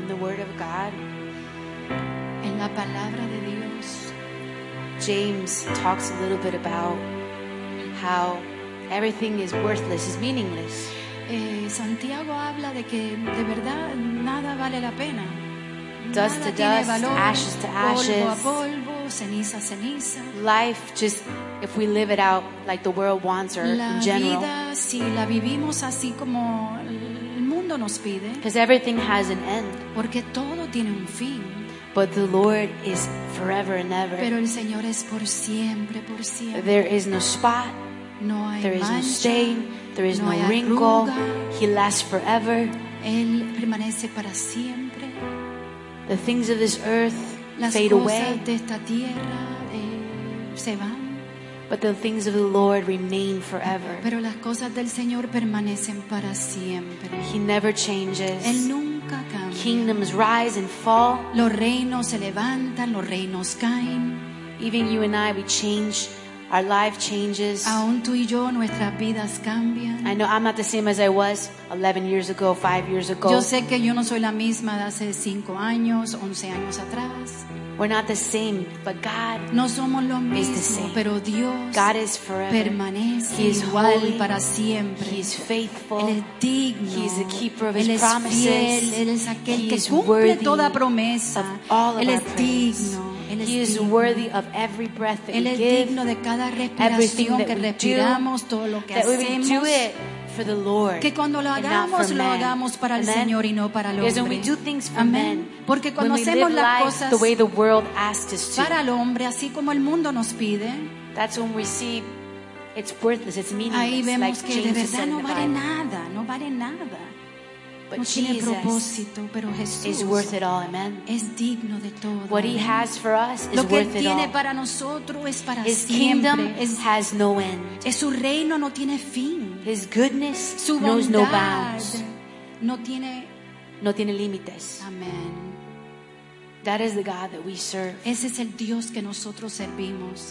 In the Word of God, en la palabra de Dios, James talks a little bit about how everything is worthless, is meaningless. Santiago habla de que de verdad nada vale la pena. Dust to Nada tiene dust, valor, ashes to polvo a ashes. polvo, ceniza a ceniza. Life, just if we live it out like the world wants or La in general, vida, si la vivimos así como el mundo nos pide, because everything has an end. porque todo tiene un fin, But the Lord is forever and ever. pero el Señor es por siempre, por siempre. There is no spot, No hay there is no mancha, stain, there is no no hay wrinkle. arruga. He lasts forever. Él permanece para siempre. The things of this earth Las fade cosas away, de esta tierra se van, but the things of the Lord remain forever. pero las cosas del Señor permanecen para siempre. He never changes. Él nunca cambia. Kingdoms rise and fall. Los reinos se levantan, los reinos caen. Even you and I, we change. Our life changes. Aún tú y yo, nuestras vidas cambian. I know I'm not the same as I was 11 years ago, 5 years ago. Yo sé que yo no soy la misma de hace 5 años, 11 años atrás. We're not the same, but God No somos lo is the mismo, same. pero Dios God is forever. permanece He is igual holy. para siempre. He is faithful. Él es digno, He is the keeper of Él His es promises. fiel, Él es aquel He que is cumple worthy toda promesa. of all of Él our es praise. digno, Él es He is digno. worthy of every breath that Él we es give, digno de cada everything respiración that que we respiramos, todo lo que that we hacemos. do it for the Lord. Que cuando lo and not hagamos, for lo men. hagamos para el Amen? Señor y no para el Because when hombre. we do things for Amén. men, Porque when cuando we hacemos live las life cosas the way the world asks us to, para el hombre, así como el mundo nos pide, that's when we see it's worthless, it's meaningless. ahí vemos like que de James verdad said in no the vale Bible. nada, no vale nada. But No tiene Jesus propósito, pero Jesús is worth it all, amen. es digno de todo. What He Amén. has for us is Lo que Él worth it tiene all. para nosotros es para His kingdom siempre. has no end. Es su reino no tiene fin. His goodness Su knows no bondad bounds. no tiene. No tiene límites. Amén. That is the God that we serve. Ese es el Dios que nosotros servimos.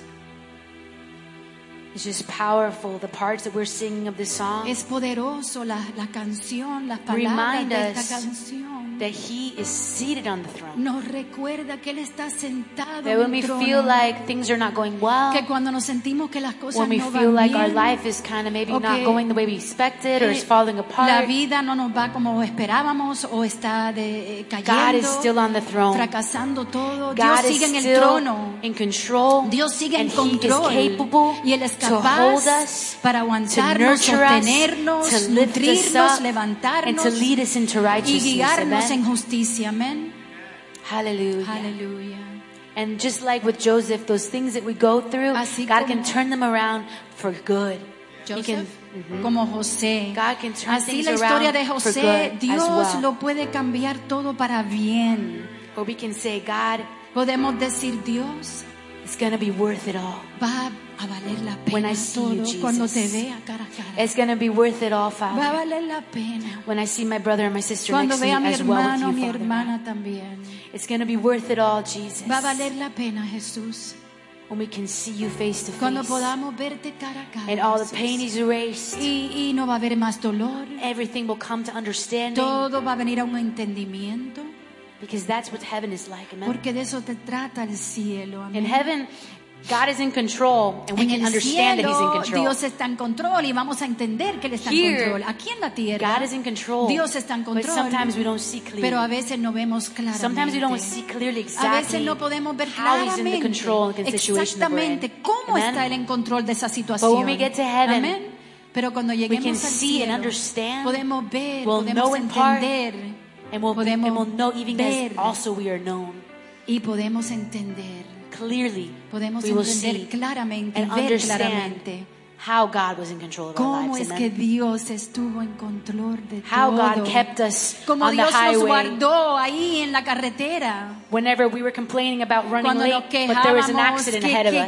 It's just powerful. The parts that we're singing of this song, Es poderoso la canción, las palabras Remind de us esta canción. that He is seated on the throne. Nos recuerda que Él está sentado That en when we el trono. feel like things are not going well, Que cuando nos sentimos que las cosas when we no feel van like our bien, life is kind of maybe o not que, going the way we expected or is falling la apart, vida no nos va como esperábamos o está God is cayendo, still on the throne. fracasando todo. Dios God is sigue en el still trono. in control. Dios sigue en And He control is capable y Él es to hold capaz us, para to aguantarnos, nurture us, sostenernos, to lift us nutrirnos, up, and to levantarnos lead us into y righteousness. guiarnos en Amen. justicia. Amén. Hallelujah. Aleluya. And just like with Joseph, those things that we go through, Así God como can turn them around for good. He Joseph, can, como José. God can turn Así things la historia around de for José, good Dios as well. lo puede cambiar todo para bien. Or we can say, God, Podemos decir, Dios it's going to be worth it all. va a valer la When pena I see todo you, Jesus. cuando te vea cara a cara. It's going to be worth it all, Va a Father. valer la pena. When I see my brother and my sister Cuando next to vea a me mi as well with hermano, you, mi Father. hermana también. It's going to be worth it all, Jesus. Va a valer la pena, Jesús. When we can see you face to Cuando face. podamos verte cara a cara. And all the Jesús. pain is erased. Y no va a haber más dolor. Everything will come to understanding. Todo va a venir a un entendimiento. Because that's what heaven is like. Amen. Porque de eso te trata el cielo. Amén. In heaven, God is in control, and we En can el understand that He's in cielo, control. Dios está en control y vamos a entender que Él está en Here, control. Aquí en la tierra, God is in control. Dios está en But control. sometimes we don't see clearly. Pero a veces no vemos claramente. Sometimes we don't see clearly A veces exactly no podemos ver how He's in the claramente control and situation that we're in. exactamente cómo Amen? está Él en control de esa situación. But when we get to heaven, Amén. Pero cuando we lleguemos can al see and cielo, understand. podemos ver, We'll podemos know in part, entender, And we'll podemos know even ver as also we are known. y podemos entender. Clearly, Podemos we will entender see claramente y and ver understand claramente how God was in control of our cómo lives. es que Amen. Dios estuvo en control de How todo. God kept us Como on the Dios nos highway guardó ahí en la carretera. whenever we were complaining about running Cuando nos late, but there was an quejábamos accident ahead of us.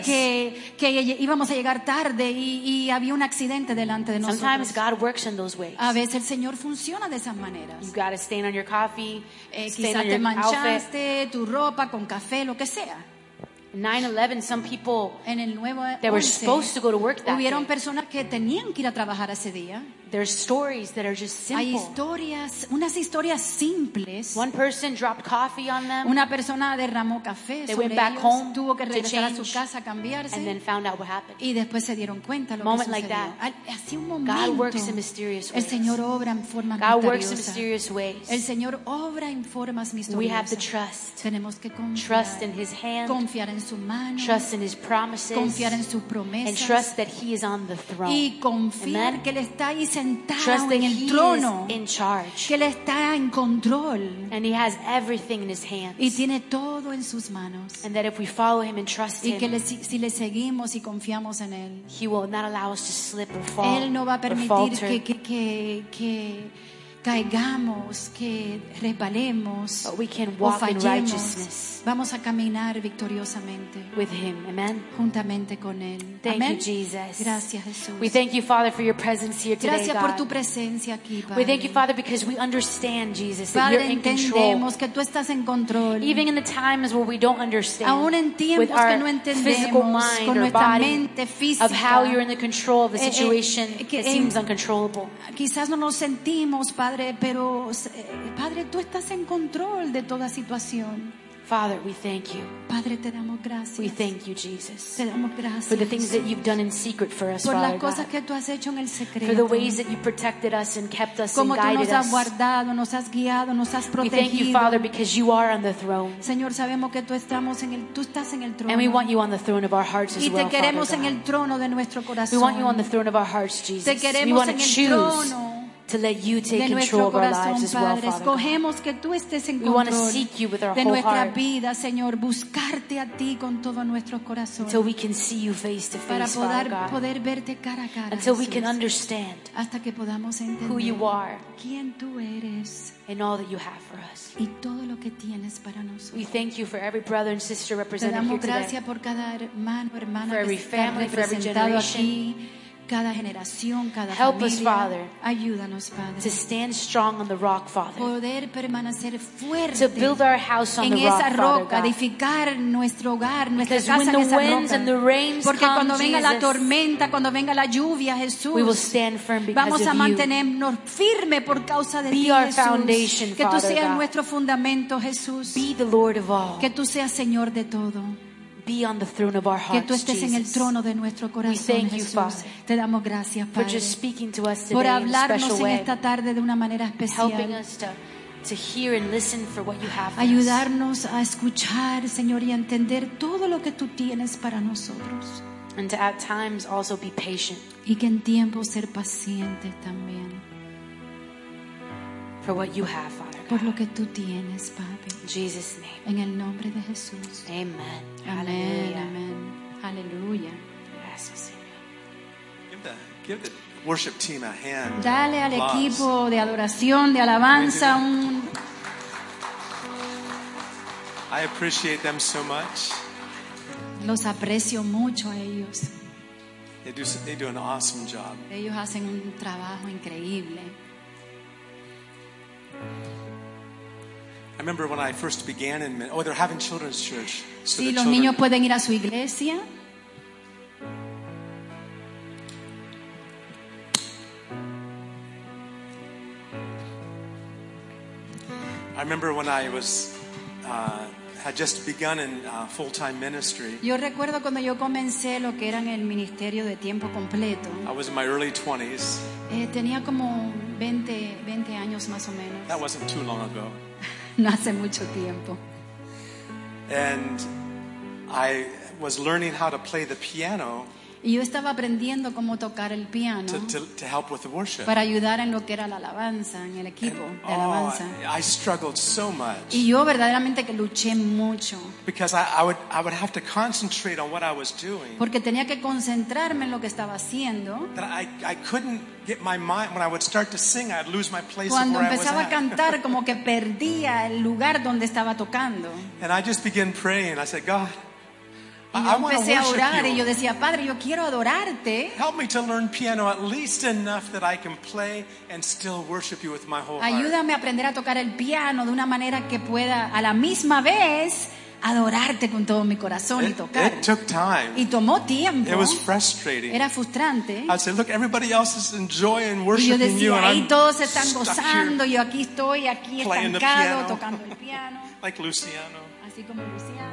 que íbamos a llegar tarde y había un accidente delante de nosotros. Sometimes God works in those ways. A veces el Señor funciona de esas maneras. You got a stain on your coffee, stain Quizás on te your outfit. manchaste tu ropa con café, lo que sea. 9/11, some people En el nuevo that were supposed to go to work that hubieron day. personas que tenían que ir a trabajar ese día. There's stories that are just Hay simple. historias, unas historias simples. One person dropped coffee on them Una persona derramó café They sobre went back ellos, home tuvo que to regresar a su change, casa a cambiarse and then found out what happened. y después se dieron cuenta lo que Moment sucedió. like Así un God momento. works in mysterious El ways. Señor obra en formas God works in misteriosas. mysterious ways. El Señor obra en formas We have to misteriosas. trust. Tenemos que confiar. Trust in His hand. Confiar en su mano. Trust in His promises. Confiar en sus And promesas. trust that He is on the throne. Y confiar Amen. que Él está ahí sentado Trust that en He el trono. is in charge. Que Él está en control. And He has everything in His hands. Y tiene todo en sus manos. And that if we follow Him and trust Y que Him, si le seguimos y confiamos en Él, He will not allow us to slip or fall Él no va a or permitir falter. que caigamos, que resbalemos But we can o walk in fallemos. righteousness Vamos a caminar victoriosamente with Him. Amen. juntamente con Él. Thank Amén. you, Jesus. Gracias, Jesús. We thank you, Father, for your presence here today, Gracias por God. tu presencia aquí, We Padre. thank you, Father, because we understand, Jesus, that you're Padre, in control. entendemos que tú estás en control. Even in the times where we don't understand, Aún en tiempos with our que no entendemos, physical mind con or nuestra body, mente física, of how you're in the control of the eh, situation que that en- seems uncontrollable. Quizás no nos sentimos, Padre, pero Padre, tú estás en control de toda situación. Father, we thank you. Padre, te damos gracias. We thank you, Jesus, Te damos gracias for the things that you've done in secret for us, por las Father cosas God. que tú has hecho en el secreto. For the ways that you protected us and kept us and Como tú guided nos has us. guardado, nos has guiado, nos has We thank you, protegido. Father, because you are on the throne. Señor, sabemos que tú estás en el trono. And we want you on the throne of our hearts as Y well, te queremos Father en God. el trono de nuestro We corazón. want you on the throne of our hearts, Jesus. Te We queremos want en to el choose trono to let you take de control nuestro of our lives corazón, as well, Padre. Father God. Escogemos que tú estés en We want to control seek you with our de whole nuestra heart vida, Señor. Buscarte a ti con todos nuestros corazones. until we can see you face to Para face, Father God. poder verte cara a cara, Until we Jesús. can understand Hasta que podamos entender who you are quién tú eres and all that you have for us. y todo lo que tienes para nosotros. We thank you for every brother and sister Te represented here damos today. gracias por cada hermano, hermana For que every está family, for every representado generation. aquí, cada generación, cada Help us, familia. Father, Ayúdanos, Padre. to stand strong on the rock, Father. Poder permanecer fuerte To build our house on en the rock, esa Father roca, God. edificar nuestro hogar, nuestra Because casa when en the esa winds roca. and the rains Porque come, cuando venga la Jesus, tormenta, cuando venga la lluvia, Jesús, we will stand firm because vamos a of you. mantenernos firmes por causa de Be ti, our Jesús. foundation, Que tú Father seas God. nuestro fundamento, Jesús. Be the Lord of all. Que tú seas Señor de todo. Be on the throne of our Que tú hearts, estés en el Jesus. trono de nuestro corazón, thank you, Jesús. Father, Te damos gracias, For Padre, just speaking to us por today in a hablarnos special en way. esta tarde de una manera Helping especial. us to hear and listen for what you have for us. Ayudarnos a escuchar, Señor, y a entender todo lo que tú tienes para nosotros. And to at times also be patient Y que en tiempo ser pacientes también. for what you have, Father Por God. lo que tú tienes, Padre. In Jesus' name. En el nombre de Jesús. Amen. Amén, Hallelujah. amén. Aleluya. Gracias, Señor. Give the worship team a hand. Dale al Applause. equipo de adoración, de alabanza, un... I appreciate them so much. Los aprecio mucho a ellos. They do an awesome job. Ellos hacen un trabajo increíble. I remember when I first began in they're having children's church. So Sí, the los children- niños pueden ir a su iglesia. I remember when I was had just begun in full-time ministry. Yo recuerdo cuando yo comencé lo que era en el ministerio de tiempo completo. I was in my early 20s. Tenía como 20 años más o menos. That wasn't too long ago. No hace mucho tiempo. And I was learning how to play the piano Y yo estaba aprendiendo cómo tocar el piano to help with the worship. para ayudar en lo que era la alabanza, en el equipo de alabanza. I struggled so much Y yo verdaderamente que luché mucho. because I would have to concentrate on what I was doing. Porque tenía que concentrarme en lo que estaba haciendo. That I couldn't get my mind when I would start to sing. I'd lose my place of Cuando where I was empezaba a at. cantar, como que perdía el lugar donde estaba tocando. And I just began praying. I said, God, Y I yo want to empecé a worship orar y yo you. decía, Padre, yo quiero adorarte. Help me to learn piano at least enough that I can play and still worship you with my whole heart. Ayúdame a aprender a tocar el piano de una manera que pueda a la misma vez adorarte con todo mi corazón y tocar. It took time. Y tomó tiempo. It was frustrating. Era frustrante. I'd say, look, everybody else is enjoying Y yo worshiping you, decía, and ahí I'm todos están stuck gozando, here yo aquí estoy, aquí playing the estancado, piano. tocando el piano, like Luciano. así como Luciano.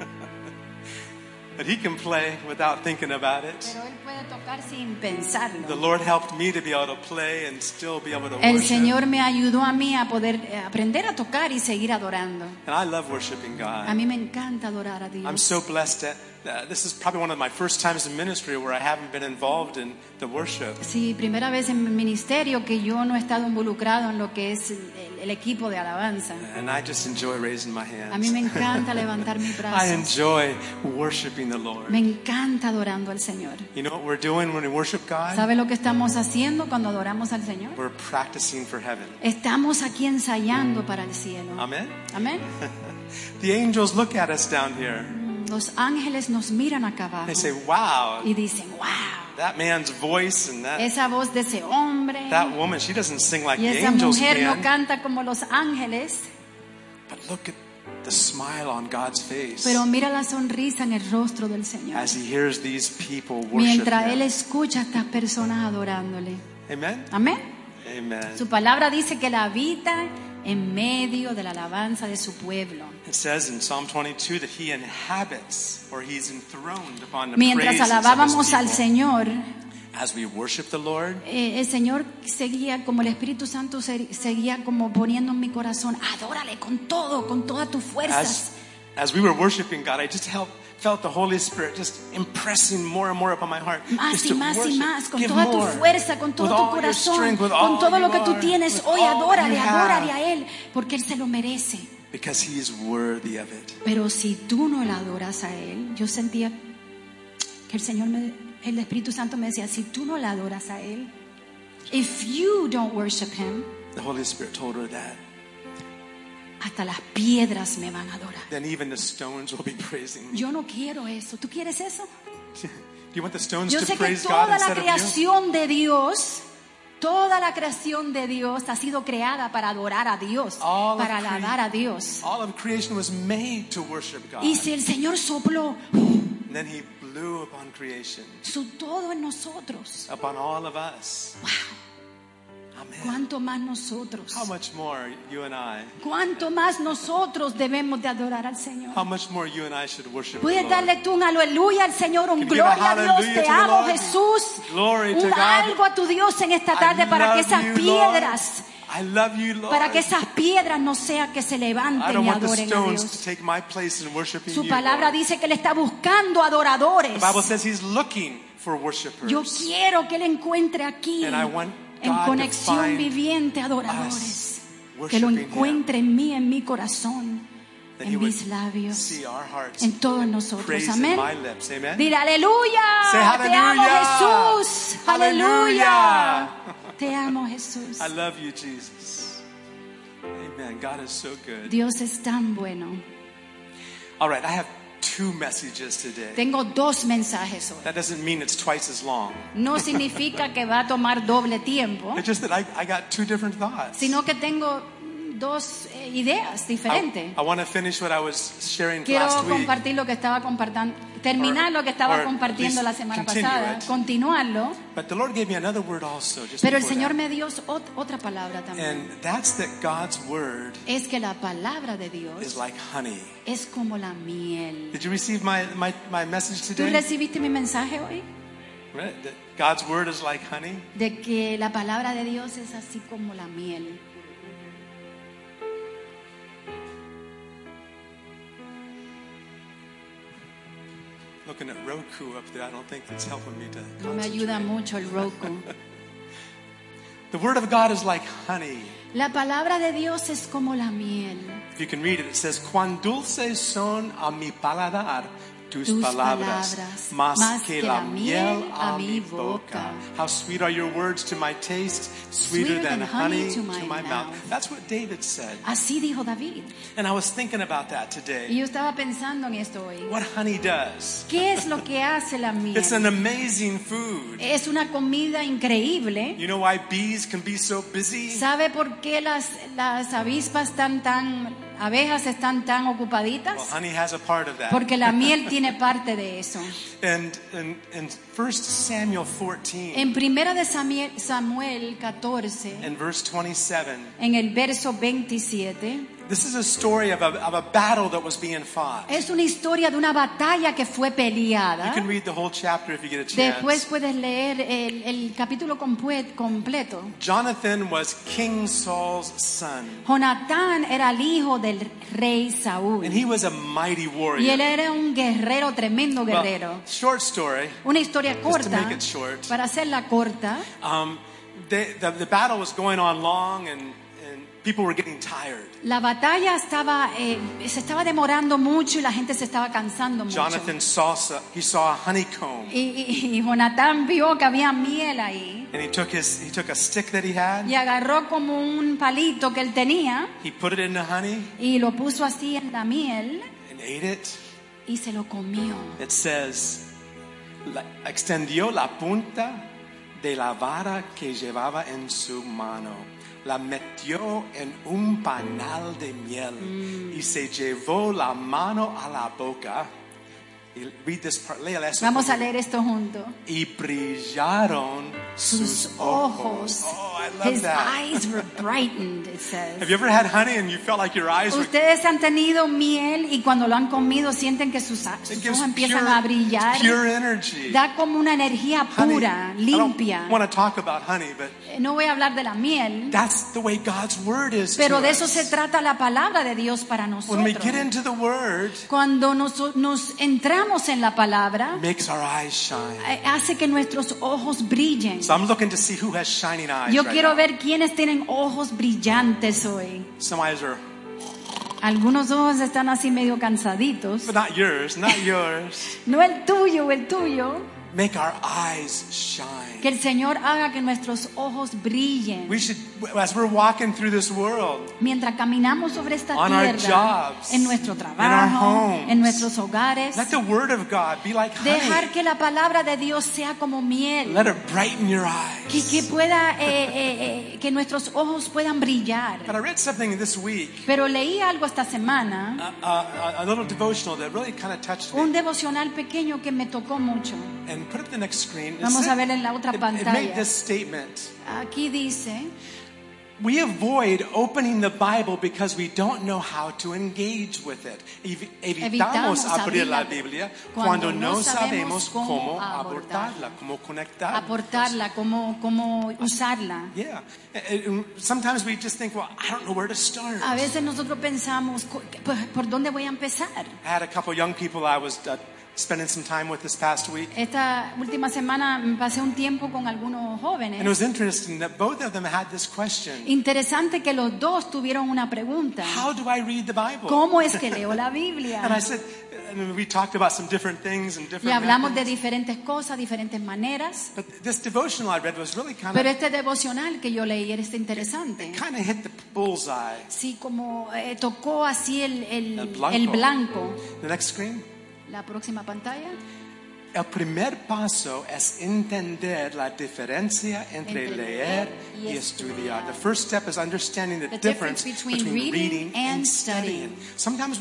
But he can play without thinking about it. Pero él puede tocar sin The pensarlo. Lord helped me to be able to play and still be able to El worship. Señor me ayudó a mí a poder aprender a tocar y seguir adorando. And I love worshiping A God. mí me encanta adorar a I'm Dios. so blessed that this is probably one of my first times in ministry where I haven't been involved in the worship. Sí, primera vez en mi ministerio que yo no he estado involucrado en lo que es el equipo de alabanza. And I just enjoy raising my A mí me hands. encanta levantar mis I brazos. enjoy worshiping the Lord. Me encanta adorando al Señor. You know what we're doing when we worship God? ¿Sabe lo que estamos haciendo cuando adoramos al Señor? We're practicing for heaven. Estamos aquí ensayando para el cielo. Amen? Amén. The angels look at us down here. Los ángeles nos miran acá abajo They say, wow, y dicen, wow, that man's voice and esa voz de ese hombre that woman, she doesn't sing like y the esa angels mujer no can. canta como los ángeles, But look at the smile on God's face pero mira la sonrisa en el rostro del Señor as he hears these people worship mientras Él him. escucha a estas personas adorándole. Amen? Amén. Amen. Su palabra dice que Él habita en medio de la alabanza de su pueblo. It says in Psalm 22 that he inhabits, or he's enthroned upon the Mientras praises of alabábamos his al people. Señor, As we worship the Lord, el Señor seguía, como el Espíritu Santo seguía como poniendo en mi corazón, adórale con todo, con todas tus fuerzas. as we were worshiping God, I just felt the Holy Spirit just impressing more and more upon my heart. Más just y to más y worship. más, con Give toda tu more. fuerza, con todo With tu all your corazón, strength, with con all todo you lo que tú are, tienes. with Hoy all adórale, you have. adórale a Él, porque Él se lo merece. Because he is worthy of it. Pero si tú no le adoras a Él, yo sentía que el Espíritu Santo me decía, si tú no le adoras a Él, if you don't worship Him, The Holy Spirit told her that. hasta las piedras me van a adorar. Then even the stones will be praising me. Yo no quiero eso. ¿Tú quieres eso? Do you want the stones Yo to sé que praise God toda la instead of you? creación de Dios, toda la creación de Dios ha sido creada para adorar a Dios, All of para alabar a Dios. All of creation was made to worship God. Y si el Señor sopló And then he blew upon creation, su todo en nosotros, upon all of us. wow, Amen. ¿cuánto más nosotros? How much more you and I? ¿Cuánto más nosotros debemos de adorar al Señor? How much more you and I should worship the Puedes Lord? darle tú un aleluya al Señor, un Can you give a gloria a Dios, hallelujah te to the amo Lord? Jesús, Glory to un God. algo a tu Dios en esta tarde I para que love esas you, piedras, Lord. I love you, Lord. para que esas piedras no sea que se I levanten don't y want the adoren a stones to Dios. take my place in worshiping Su you, palabra Lord. dice que Él está buscando adoradores. The Bible says he's looking for worshipers. Yo quiero que Él encuentre aquí, And I want en God to conexión find viviente, us adoradores. Que lo worshiping him. encuentre en mí, en mi corazón, That he en would mis labios, see our hearts en todos nosotros. praise Amén. in my lips. Amen. Dile aleluya. Say Te amo hallelujah. Jesús. Hallelujah. Aleluya. Te amo Jesús. I love you, Jesus. Amen. God is so good. Dios es tan bueno. All right, I have two messages today. Tengo dos mensajes hoy. That doesn't mean it's twice as long. No significa que va a tomar doble tiempo, It's just that I got two different thoughts. sino que tengo dos ideas diferentes. I want to finish what I was sharing Quiero last week. compartir lo que estaba compartiendo, terminar lo que estaba or compartiendo at la least semana continue pasada, it. continuarlo. But the Lord gave me another word also. Just Pero el before Señor that. me dio otra palabra también. And that's that God's word Es que la palabra de is Dios like honey. es como la miel. Did you receive my message ¿Tú today? recibiste mi mensaje hoy? Right? That God's word is like honey. De que la palabra de Dios es así como la miel. Looking at Roku up there, I don't think that's helping me to. No me ayuda mucho el Roku. The word of God is like honey. La palabra de Dios es como la miel. If you can read it, it says, "Cuán dulces son a mi paladar tus Tus palabras, palabras, más que la miel a mi boca. boca. How sweet are your words to my taste, sweeter than honey to my mouth." That's what David said. Así dijo David. And I was thinking about that Y today. yo estaba pensando en esto hoy. What honey does. ¿Qué es lo que hace la miel? It's an amazing food. Es una comida increíble. You know why bees can be so busy? ¿Sabe por qué las avispas están tan abejas están tan ocupaditas Well, honey has a part of that. porque la miel tiene parte de eso. And in 1 Samuel 14, En primera de Samuel 14, in verse 27, en el verso 27, this is a story of a battle that was being fought. es una historia de una batalla que fue You peleada. can read the whole chapter if you get a Después chance. puedes leer el capítulo completo. Jonathan was King Saul's son, Jonatán era el hijo del rey Saúl. and he was a mighty Y él warrior. era un guerrero, tremendo Well, guerrero. short story. Una historia Just to corta, make it short. para hacerla corta. The battle was going on long, and people were getting tired. La batalla se estaba demorando mucho y la gente se estaba cansando mucho. Jonathan saw a honeycomb, Y Jonatán vio que había miel ahí and he took a stick that he had, y agarró como un palito que él tenía he put it in the honey y lo puso así en la miel and ate it. y se lo comió. It says, extendió la punta de la vara que llevaba en su mano, la metió en un panal de miel y se llevó la mano a la boca. Y read this part, léala eso Vamos a conmigo. leer esto juntos. Y brillaron sus ojos. Oh, I love His that. eyes were brightened, it says. Have you ever had honey and you felt like your eyes were? Ustedes han tenido miel y cuando lo han comido sienten que sus It ojos empiezan a brillar. pure energy. Da como una energía Honey, pura, I limpia. don't want to talk about honey, but No voy a hablar de la miel, that's the way God's word is pero to de eso us. se trata la palabra de Dios para When we nosotros. get into the word, Cuando nos entramos en la palabra, makes our eyes shine. hace que nuestros ojos brillen. So I'm looking to see who has shining eyes Yo right quiero now. ver quiénes tienen ojos brillantes hoy. Some eyes are, Algunos ojos están así medio cansaditos. but not yours, not yours. No el tuyo, el tuyo. Make our eyes shine. Que el Señor haga que nuestros ojos brillen. We should, as we're walking through this world, Mientras caminamos sobre esta on our tierra, jobs, en nuestro in our trabajo, homes, en nuestros hogares, let the word of God be like dejar honey. que la palabra de Dios sea como miel. Let it brighten your eyes. Que pueda, que nuestros ojos puedan brillar. But I read something this week, Pero leí algo esta semana, a little devotional that really kind of touched un me. devocional pequeño que me tocó mucho. And put up the next screen. It Vamos said- a ver en la otra it made pantalla. this statement. Aquí dice, We avoid opening the Bible because we don't know how to engage with it. Evitamos abrir la Biblia cuando no sabemos cómo abordarla, cómo conectarla. aportarla, cómo usarla. Yeah. Sometimes we just think, well, I don't know where to start. A veces nosotros pensamos, ¿por dónde voy a empezar? I had a couple young people I was spending some time with this past week. Esta última semana pasé un tiempo con algunos And it jóvenes. was interesting that both of them had this question. Interesante que los dos tuvieron una pregunta. How do I read the Bible? ¿Cómo es que leo la And Biblia? I said, and we talked about some different things and Y different hablamos de methods. diferentes cosas, diferentes maneras. But this devotional I read was really kind Pero of este devocional que yo leí era interesante. hit the bullseye. Sí, como tocó así El blanco. el blanco. The next screen. La próxima pantalla. El primer paso es entender la diferencia entre leer y estudiar. The first step is understanding the difference between reading and studying. Sometimes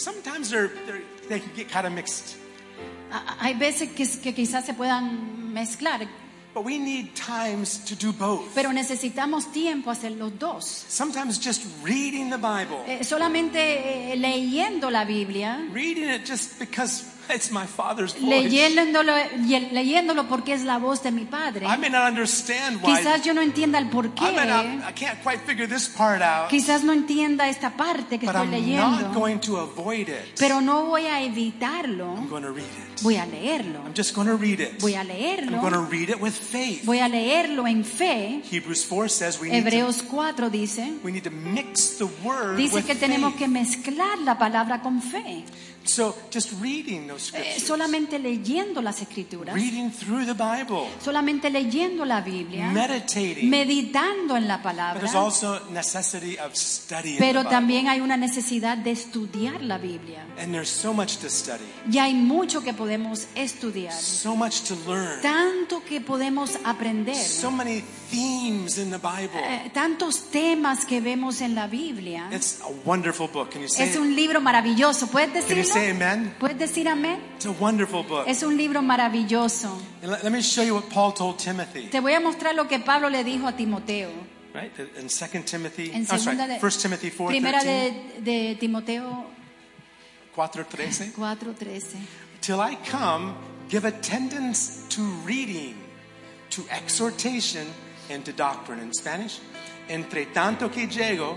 they can get kind of mixed. Hay veces que quizás se puedan mezclar, But we need times to do both. pero necesitamos tiempo a hacer los dos. Sometimes just reading the Bible. Solamente leyendo la Biblia, Reading it just because it's my Father's voice. leyéndolo porque es la voz de mi Padre. I may not understand why. Quizás yo no entienda el porqué. I can't quite figure this part out. Quizás no entienda esta parte que But estoy I'm not leyendo. going to avoid it. Pero no voy a evitarlo. I'm going to read it. Voy a leerlo. I'm just going to read it. Voy a I'm leerlo. going to read it with faith. Voy a leerlo en fe. Hebrews 4 says we need Hebreos 4 dice to mix the word Dice with que tenemos faith. que mezclar la palabra con fe. So just reading those scriptures, solamente leyendo las escrituras, reading through the Bible, solamente leyendo la Biblia, meditating. meditando en la But palabra. there's also necessity of studying Pero the Bible. también hay una necesidad de estudiar la Biblia. And there's so much to study, Y hay mucho que podemos estudiar, so much to learn, tanto que podemos aprender, so many themes in the Bible. tantos temas que vemos en la Biblia. It's a wonderful book. Can you say Es un libro maravilloso. ¿Puedes Can you decirlo? say amen? ¿Puedes decir amén? It's a wonderful book. Es un libro maravilloso. And let me show you what Paul told Timothy. Te voy a mostrar lo que Pablo le dijo a Timoteo. Right? In 2 Timothy, En oh, sorry, segunda de, 1 Timothy 4:13. primera de Timoteo 4:13. 4:13. Till I come, give attendance to reading, to exhortation, and to doctrine. In Spanish, entre tanto que llego,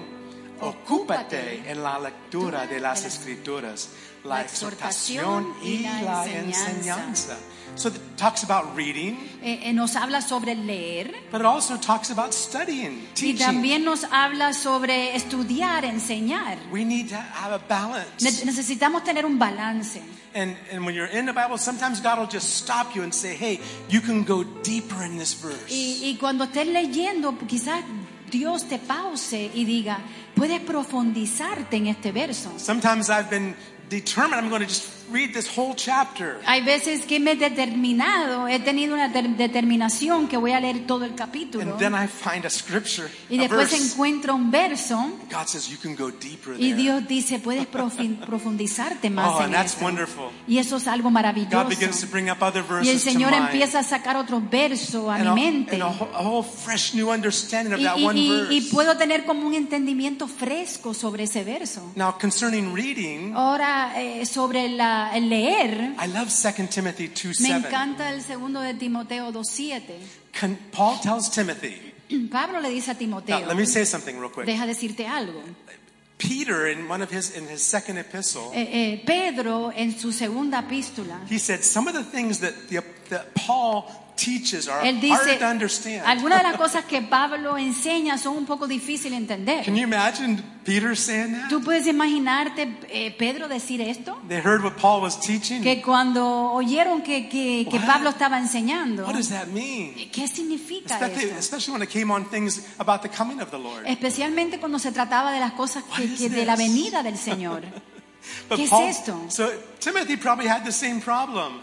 ocúpate en la lectura de las Escrituras, la exhortación y la enseñanza. So it talks about reading, Nos habla sobre leer but it also talks about studying, y teaching. también nos habla sobre estudiar, enseñar. We need to have a balance. Necesitamos tener un balance. And when you're in the Bible, sometimes God will just stop you and say, hey, you can go deeper in this verse. Y cuando estés leyendo, quizás Dios te pause y diga, puedes profundizarte en este verso. Sometimes I've been determined I'm going to just read this whole chapter. Hay veces que me he determinado, he tenido una determinación que voy a leer todo el capítulo. And then I find a scripture, Y a después verse. encuentro un verso God says you can go deeper y there. Dios dice, puedes profundizarte más Oh, en and that's eso. wonderful. Y eso es algo God maravilloso. begins to bring up other Y el verses to Señor mind. empieza a sacar otros versos a And mi mente. and a whole fresh new understanding of Y, that y- one y- verse. y puedo tener como un entendimiento fresco sobre ese verso. Now, concerning reading, Ahora, sobre el leer, I love 2 Timothy me 2:7. encanta el segundo de Timoteo 2:7. Paul tells Timothy. Pablo le dice a Timoteo, Now, let me say something real quick. deja decirte algo. Peter, in his second epistle, Pedro, en su segunda epístola, he said some of the things that Paul teaches are él hard dice, to understand. algunas de las cosas que Pablo enseña son un poco difíciles de entender. Can you imagine Peter saying that? ¿Tú puedes imaginarte Pedro decir esto? They heard what Paul was teaching. Que cuando oyeron que What? Pablo estaba enseñando, What does that mean? ¿qué significa Especially, eso? when it came on things about the coming of the Lord. Especialmente cuando se trataba de las cosas What is de la this? venida del Señor. But ¿Qué es Paul, esto? So Timothy probably had the same problem.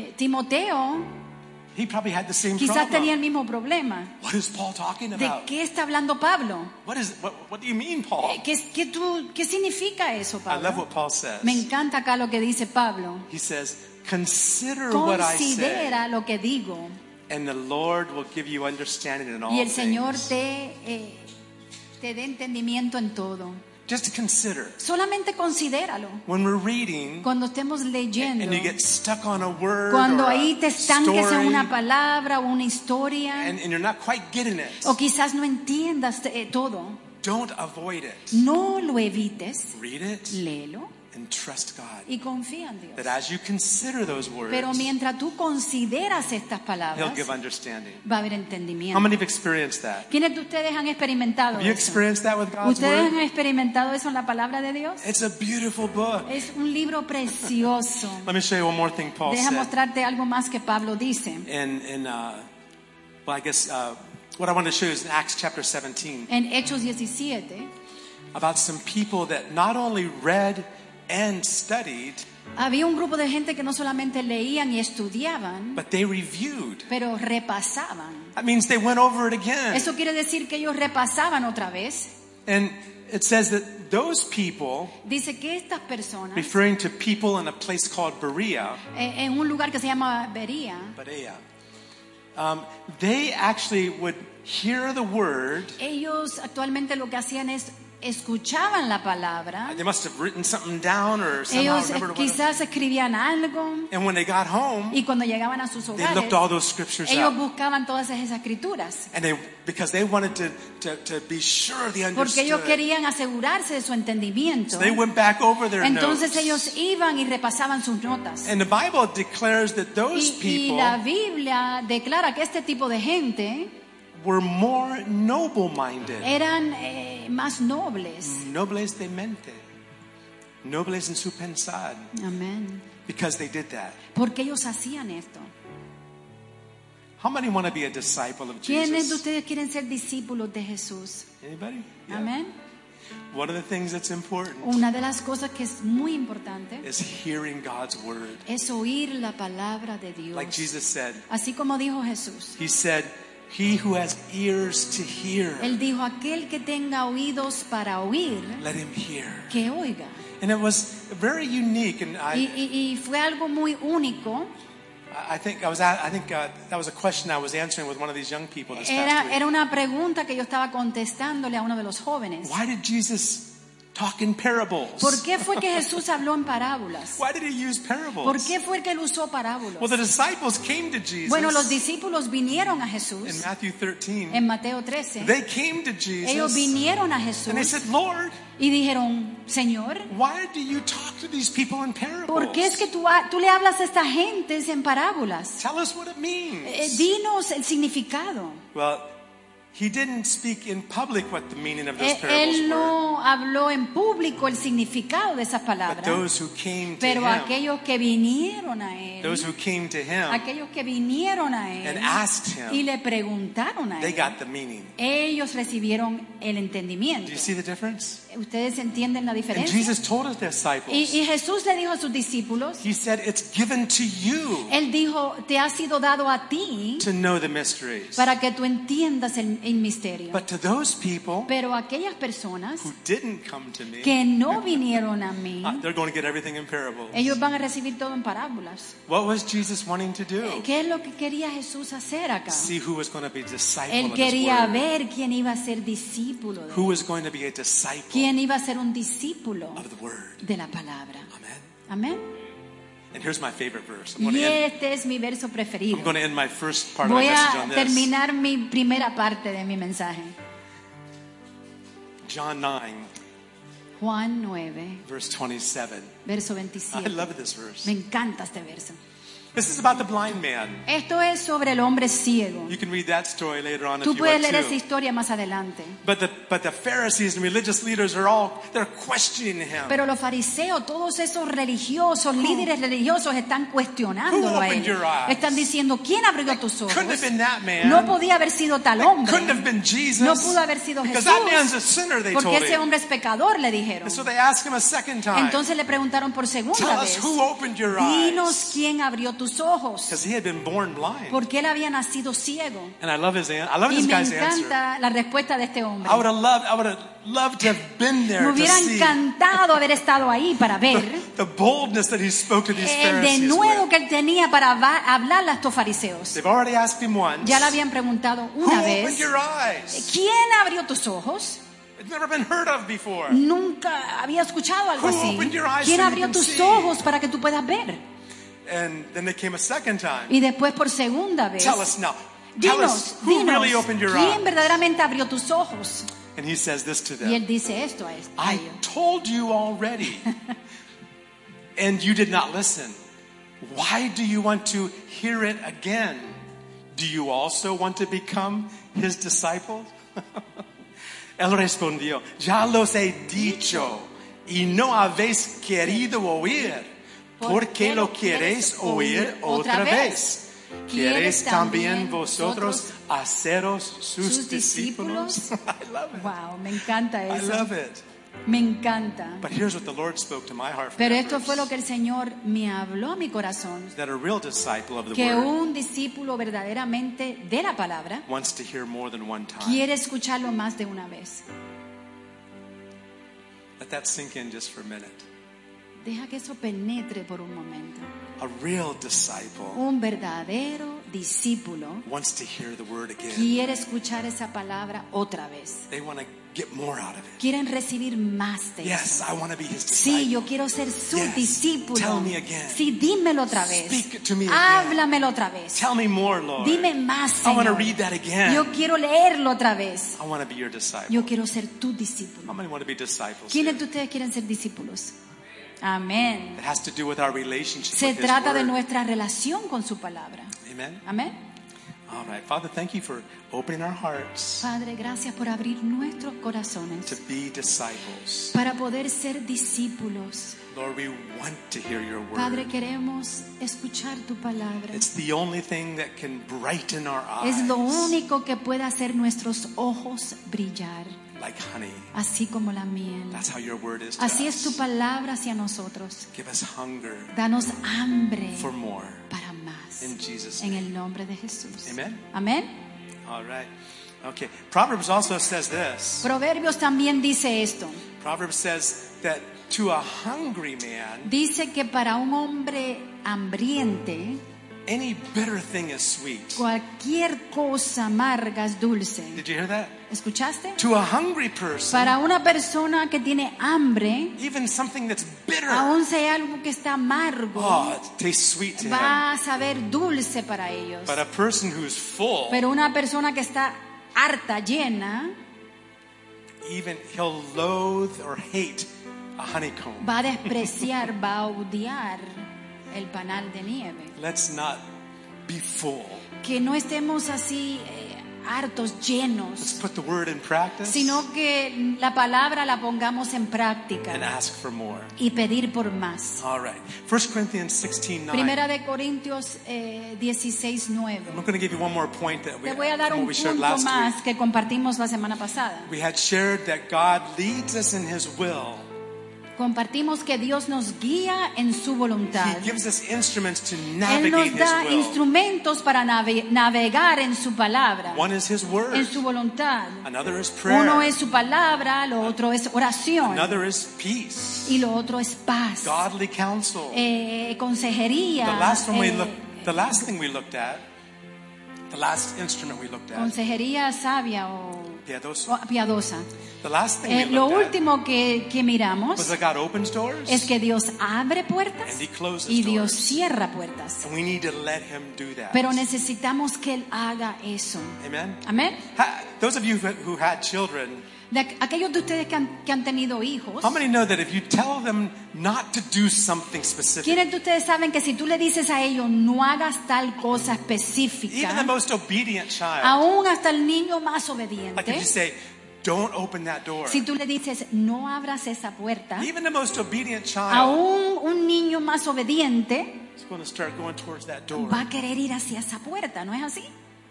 Timoteo He probably had the same quizás tenía el problem. mismo problema. What is Paul talking ¿De about? qué está hablando Pablo? What do you mean, Paul? ¿Qué significa eso, I love Pablo? what Paul says. Me encanta acá lo que dice Pablo. He says, consider what I say, Considera lo que digo and the Lord will give you understanding in all y el Señor things. te dé entendimiento en todo. Just consider. Solamente considéralo. When we're reading, Cuando estemos leyendo, and you get stuck on a word cuando or ahí te a estanques en story, una palabra o una historia, and you're not quite getting it, o quizás no entiendas todo, don't avoid it. no lo evites, Read it léelo and trust God. y confía en Dios. That as you consider those words, Pero mientras tú consideras estas He'll palabras, give understanding. va a haber How entendimiento. many have experienced that? ¿Quiénes de ustedes han experimentado Have you eso? experienced that with God's ¿Ustedes han Word? experimentado eso en la palabra de Dios? It's a beautiful book. Es un libro precioso. Let me show you one more thing Paul Deja said. mostrarte algo más que Pablo dice. Well, I guess what I want to show you is in Acts chapter 17 En Hechos 17, about some people that not only read and studied, había un grupo de gente que no solamente leían y estudiaban, but they reviewed. pero repasaban. That means they went over it again. Eso quiere decir que ellos repasaban otra vez. And it says that those people, Dice que estas personas, referring to people in a place called Berea, en un lugar que se llama Berea, they actually would hear the word. ellos actualmente lo que hacían es escuchaban la palabra. They must have written something down or somehow Ellos remembered what. quizás escribían algo And when they got home, y cuando llegaban a sus they hogares, looked all those scriptures ellos up. buscaban todas esas escrituras. And because they wanted to be sure they Porque ellos understood. querían asegurarse de su entendimiento. So they went back over their Entonces notes. ellos iban y repasaban sus notas. And the Bible declares that those Y people la Biblia declara que este tipo de gente were more noble-minded. eran más nobles. Nobles de mente. nobles en su pensar, Amén. because they did that. Porque ellos hacían esto. How many want to be a disciple of ¿Quiénes de Jesus? ustedes quieren ser discípulos de Jesús? Anybody? Yeah. Amén. One of the things that's important Una de las cosas que es muy importante is hearing God's word. es oír la palabra de Dios. Like Jesus said, Así como dijo Jesús. he said, he who has ears to hear, Él dijo, aquel que tenga oídos para oír, let him hear. que oiga. And it was very unique, and Y fue algo muy único. I think that was a question I was answering with one of these young people this past Era week. una pregunta que yo estaba contestándole a uno de los jóvenes. Why did Jesus talk in parables? ¿Por qué fue que Jesús habló en parábolas? Why did he use parables? ¿Por qué fue que él usó parábolas? Well, the disciples came to Jesus Bueno, los discípulos vinieron a in Jesús Matthew 13. en Mateo 13. They came to Ellos Jesus vinieron a and they Jesús said, Lord, y dijeron, Señor, why do you talk to these people in parables? ¿por qué es que tú le hablas a esta gente en parábolas? Tell us what it means. Dinos el significado. Well, he didn't speak in public what the meaning of those parables Él were. no habló en público el significado de esas But palabras, those who came to pero him, aquellos que vinieron a él, those who came to him aquellos que vinieron a and él asked y him, le preguntaron a they él, got the meaning. ellos recibieron el entendimiento. Do you see the difference? ¿Ustedes entienden la And diferencia? Jesus told his disciples, Y Jesús le dijo a sus discípulos, he said, it's given to you Él dijo, te ha sido dado a ti to know the mysteries. para que tú entiendas el misterio. But to those people Pero aquellas personas who didn't come to me, que no vinieron a mí, they're going to get everything in parables. ellos van a recibir todo en parábolas. What was Jesus wanting to do? ¿Qué es lo que quería Jesús hacer acá? See who was going to be disciple Él of his quería word. ver quién iba a ser discípulo de Who él. was going to be a disciple Quién iba a ser un discípulo of the word. de la palabra. Amen. Amén. And here's my favorite verse. I'm Y going to end, este es mi verso preferido. I'm going to end my first part of my Voy message a on this. terminar mi primera parte de mi mensaje. John 9, Juan 9, verse 27. verso I 27. love this verse. Me encanta este verso. This is about the blind man. Esto es sobre el hombre ciego. You can read that story later on if Tú you puedes want leer esa to. historia más adelante. But the Pharisees and religious leaders they're questioning him. Pero los fariseos, todos esos religiosos, líderes religiosos están Who cuestionándolo a opened él. your eyes? Están diciendo, ¿quién abrió tus ojos? Couldn't have been that man. No podía haber sido tal hombre. Couldn't have been Jesus. No pudo haber sido because Jesús. that man's a sinner, they Porque told ese him. hombre es pecador, le dijeron. And so they asked him a second time. Entonces le preguntaron por segunda Tell vez, us who opened your dinos eyes. quién abrió tus ojos. Because he had been born blind. Porque él había nacido ciego. And I love Y this me guy's answer. encanta la respuesta de este hombre. I would have loved to have been there Me to hubiera see encantado haber estado ahí para ver the boldness that he spoke to these el Pharisees denuedo with. que él tenía para hablarle a estos fariseos. They've already asked him once. Ya le habían preguntado Who una opened vez, your eyes? ¿quién abrió tus ojos? It's never been heard of before. Nunca había escuchado algo Who así. opened your eyes ¿Quién so you abrió can tus see? ojos para que tú puedas ver? And then they came a second time. Y después por segunda vez, Tell us now. Tell us who really opened your ¿quién eyes? verdaderamente abrió tus ojos? And he says this to Y them. él dice esto a I ellos. told you already, and you did not listen. Why do you want to hear it again? Do you also want to become his disciples? Él respondió, ya los he dicho y no habéis querido oír. ¿Por qué lo queréis oír otra vez? ¿Queréis también vosotros haceros sus discípulos? I love it. Wow, me encanta I eso. love it. Me encanta. But here's what the Lord spoke to my heart from Pero that esto fue verse. lo que el Señor me habló a mi corazón. That a real disciple of the Que word un discípulo verdaderamente de la palabra wants to hear more than one time. quiere escucharlo más de una vez. Let that sink in just for a minute. Deja que eso penetre por un momento. A real disciple Un verdadero discípulo wants to hear the word again. quiere escuchar esa palabra otra vez. They want to get more out of it. Quieren recibir más de Yes, eso. I want to be his disciple. Sí, yo quiero ser su Yes, discípulo. tell me again. Sí, dímelo otra vez. Speak to me again. Háblamelo otra vez. Tell me more, Lord. Dime más, I want to Señor. read that again. Yo quiero leerlo otra vez. I want to be your disciple. Yo quiero ser tu How discípulo. many want to be disciples? ¿Quiénes here? de ustedes quieren ser discípulos? Amén. It has to do with our relationship Se with his trata de word. nuestra relación con su palabra. Amen. Amén. All right. Father, thank you for opening our hearts Padre, gracias por abrir nuestros to corazones be disciples. para poder ser discípulos. Lord, we want to hear your word. Padre, queremos escuchar tu palabra. It's the only thing that can brighten our Es eyes lo único que puede hacer nuestros ojos brillar, like honey. así como la miel. That's how your word is to Así es tu us. palabra hacia nosotros. Give us hunger Danos hambre for more. para más. In Jesus' En name. el nombre de Jesús. Amen. Amén. All right. Okay. Proverbs also says this. Proverbios también dice esto. Proverbs says that to a hungry man, Dice que para un hombre hambriente, any bitter thing is sweet. cualquier cosa amarga es dulce. Did you hear that? ¿Escuchaste? To a hungry person, Para una persona que tiene hambre, even something that's bitter, aún sea algo que está amargo, oh, it tastes sweet to him. va a saber dulce para ellos. But a person who's full, Pero una persona que está harta, llena, even he'll loathe or hate a honeycomb. va a despreciar, va a odiar el panal de nieve. Let's not be full. Que no estemos así hartos, Let's llenos, put the word in practice sino que la palabra la pongamos en práctica and ask for more. y pedir por más. All right. 1 Corinthians 16:9. Primera de Corintios 16:9. I'm going to give you one more point that Te voy a dar from un what we shared punto last más week. que compartimos la semana pasada. We had shared that God leads us in His will. Compartimos que Dios nos guía en su voluntad. He gives us instruments to Él navigate nos da His will. instrumentos para navegar en su palabra, One is His word. en su voluntad. Another is prayer. Uno es su palabra, lo otro es oración Another is peace. y lo otro es paz, Godly counsel. consejería, The last thing we looked at, the last instrument we looked at, consejería sabia o piadoso. piadosa. The last thing we Lo looked at último que miramos was that God opens doors es que Dios abre puertas and He closes y Dios doors. cierra puertas. And we need to let Him do that. Pero necesitamos que Él haga eso. Amen. Amén. Those of you who had children, De aquellos de ustedes que han tenido hijos, how many know that if you tell them not to do something specific, ¿quiénes de ustedes saben que si tú le dices a ellos no hagas tal cosa even the específica, most obedient child, aún hasta el niño más like if you obediente, say, don't open that door, si tú le dices no abras esa puerta, even the most obedient child aún un niño más obediente is going to start going towards that door, va a querer ir hacia esa puerta, ¿no es así?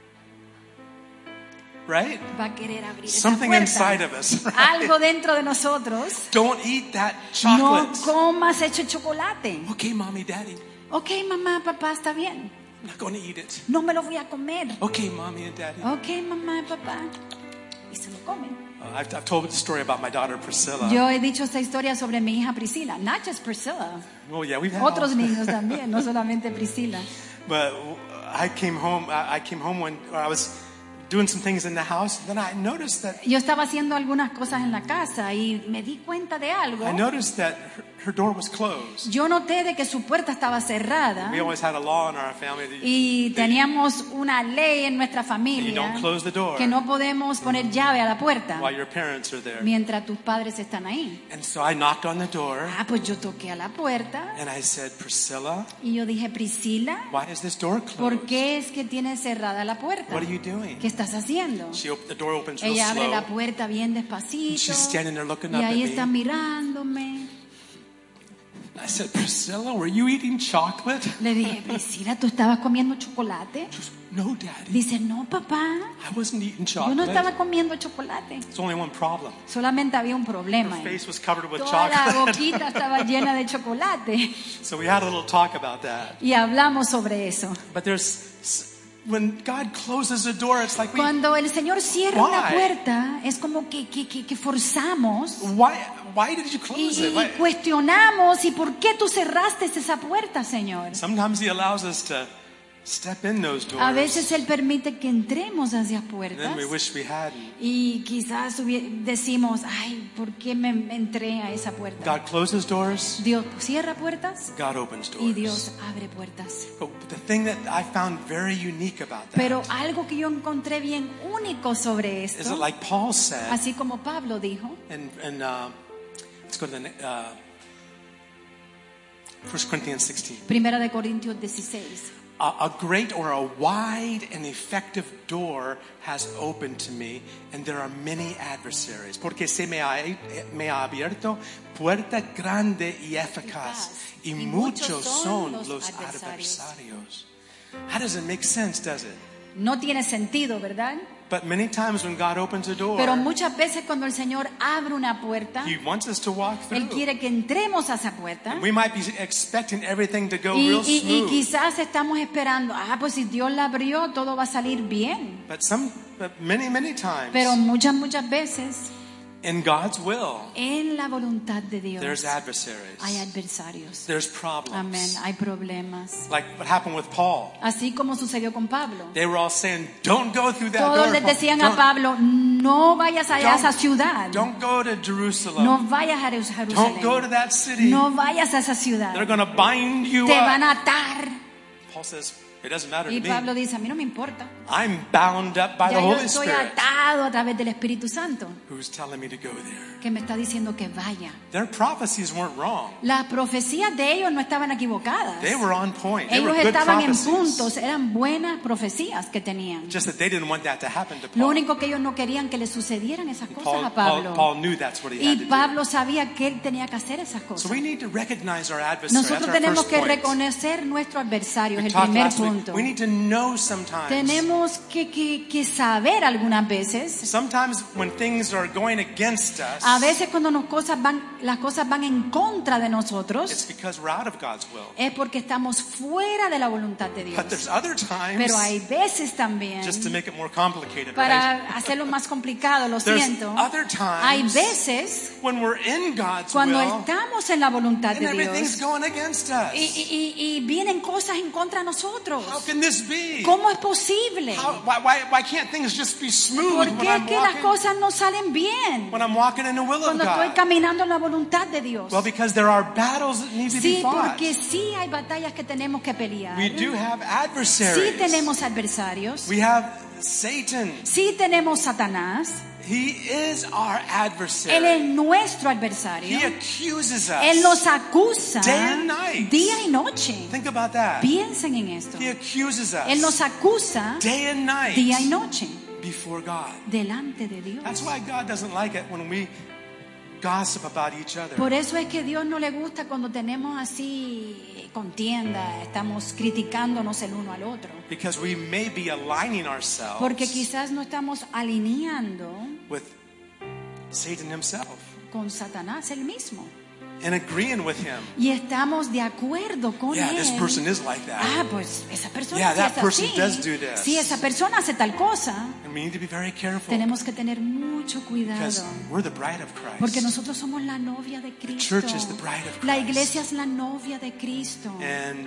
right? Va a querer abrir esa Something inside puerta. of us, right? Algo dentro de nosotros. Don't eat that No chocolate. comas ese chocolate. Okay, mommy, daddy, Ok, mamá, papá, está bien. I'm not going to eat it. No me lo voy a comer. Okay, mommy and daddy. Ok, mamá, papá. Y se lo comen. I've told the story about my daughter Priscilla. Yo he dicho esta historia sobre mi hija Priscila. Not just Priscilla. Oh yeah, we've had Otros all- niños también, no solamente Priscila. But I came home when I was doing some things in the house. Then I noticed that Yo estaba haciendo algunas cosas en la casa y me di cuenta de algo. I noticed that her door was closed. Yo noté de que su puerta estaba cerrada We always had a law in our family that y teníamos una ley en nuestra you familia don't close the door que no podemos poner llave a la puerta while your parents are there. mientras tus padres están ahí. And so I knocked on the door Ah, pues yo toqué a la puerta and I said, Priscilla, y yo dije, Priscila, why is this door ¿por closed? qué es que tienes cerrada la puerta? What are you doing? ¿Qué estás haciendo? The door opens real Ella abre slow. la puerta bien despacito She's standing there looking y up ahí at está me. mirándome. I said, Priscilla, were you eating chocolate? Le dije, Priscila, ¿tú estabas comiendo chocolate? She goes, no, Daddy, Dice, no, papá, I wasn't eating yo no chocolate. estaba comiendo chocolate. There's only one problem. Solamente había un Her problema. ahí. face was covered with Toda la chocolate. boquita estaba llena de chocolate. So we had a little talk about that. Y hablamos sobre eso. But when God closes a door, it's like Cuando el Señor cierra una Why? puerta, es como que forzamos why did you close it? y cuestionamos, ¿y por qué tú cerraste esa puerta, Señor? Sometimes He allows us to step in those doors. A veces Él permite que entremos a esas And puertas then we wish we hadn't. y quizás decimos, ay, ¿por qué me entré a esa puerta? God closes doors, Dios cierra puertas God opens doors. y Dios abre puertas. But the thing that I found very unique about that Pero algo que yo encontré bien único sobre is that, esto, like Paul said, así como Pablo dijo, let's go to the 1 Corinthians 16. Primera de Corintios 16. a great or a wide and effective door has opened to me, and there are many adversaries. Porque se me ha abierto puerta grande y eficaz, y muchos son los adversarios. How does it make sense, does it? No tiene sentido, ¿verdad? But many times when God opens a door, Pero muchas veces cuando el Señor abre una puerta, He wants us to walk Él through. quiere que entremos a esa puerta. We might be expecting everything to go real Y smooth. quizás estamos esperando, pues si Dios la abrió, todo va a salir bien. But many times, Pero muchas veces, in God's will, en la voluntad de Dios, there's adversaries. hay adversarios. There's problems. Amén, hay problemas. Like what happened with Paul. Así como sucedió con Pablo. They were all saying, don't go through that Todos door. les Paul. decían a Pablo, no vayas allá a esa ciudad. Don't go to Jerusalem. No vayas a Don't go to Jerusalén. that city. No vayas a esa ciudad. They're going to bind you Te van up. a atar. Paul says, it doesn't matter Y to Pablo me. dice, a mí no me importa. I'm bound up by Ya the yo Holy estoy Spirit, atado a través del Espíritu Santo, who's telling me to go there. que me está diciendo que vaya. Their prophecies weren't wrong. Las profecías de ellos no estaban equivocadas. They were on point. They Ellos were good estaban en prophecies. puntos, eran buenas profecías que tenían. Just that they didn't want that to happen to Lo Paul. único que ellos no querían que le sucedieran esas cosas a Pablo. Paul knew that's what he had Y to do. Pablo sabía que él tenía que hacer esas So cosas. we need to recognize our adversary. Nosotros That's our tenemos first que point. reconocer nuestro adversario, es We el talked primer last week. punto. We need to know sometimes. Tenemos que saber algunas veces. Sometimes when things are going against us, A veces cuando las cosas van en contra de nosotros, it's because we're out of God's will. es porque estamos fuera de la voluntad de Dios. But there's other times, Pero hay veces también, just to make it more complicated, right? para hacerlo más complicado, lo There's siento, other times hay veces when we're in God's cuando will estamos en la voluntad and de everything's Dios going against us. y vienen cosas en contra de nosotros. How can this be? ¿Cómo es posible? Why can't things just be smooth ¿Por when qué I'm es que las walking, cosas no salen bien when I'm walking in the will of cuando estoy God? caminando en la voluntad de Dios? Well, because there are battles that need to be Sí, fought. porque sí hay batallas que tenemos que pelear. We do have Sí adversaries. tenemos adversarios. We have Satan. Sí tenemos Satanás. He is our Él es adversary. nuestro adversario. He accuses Él nos us acusa day and night. día y noche. Think about that. Piensen en esto. He accuses Él nos us acusa day and night día y noche before God. delante de Dios. That's why God doesn't like it when we gossip about each other. Por eso es que Dios no le gusta cuando tenemos así contienda, estamos criticándonos el uno al otro. Because we may be aligning ourselves Porque quizás no estamos alineando with Satan himself con Satanás el mismo. and agreeing with him. Y estamos de acuerdo con Yeah, él. this person is like that. Pues esa persona Yeah, sí that es person así. does do this. Sí, esa persona hace tal cosa. And we need to be very careful Tenemos que tener mucho cuidado. because we're the bride of Christ. Porque nosotros somos la novia de Cristo. church is the bride of La Christ. iglesia es la novia de Cristo. And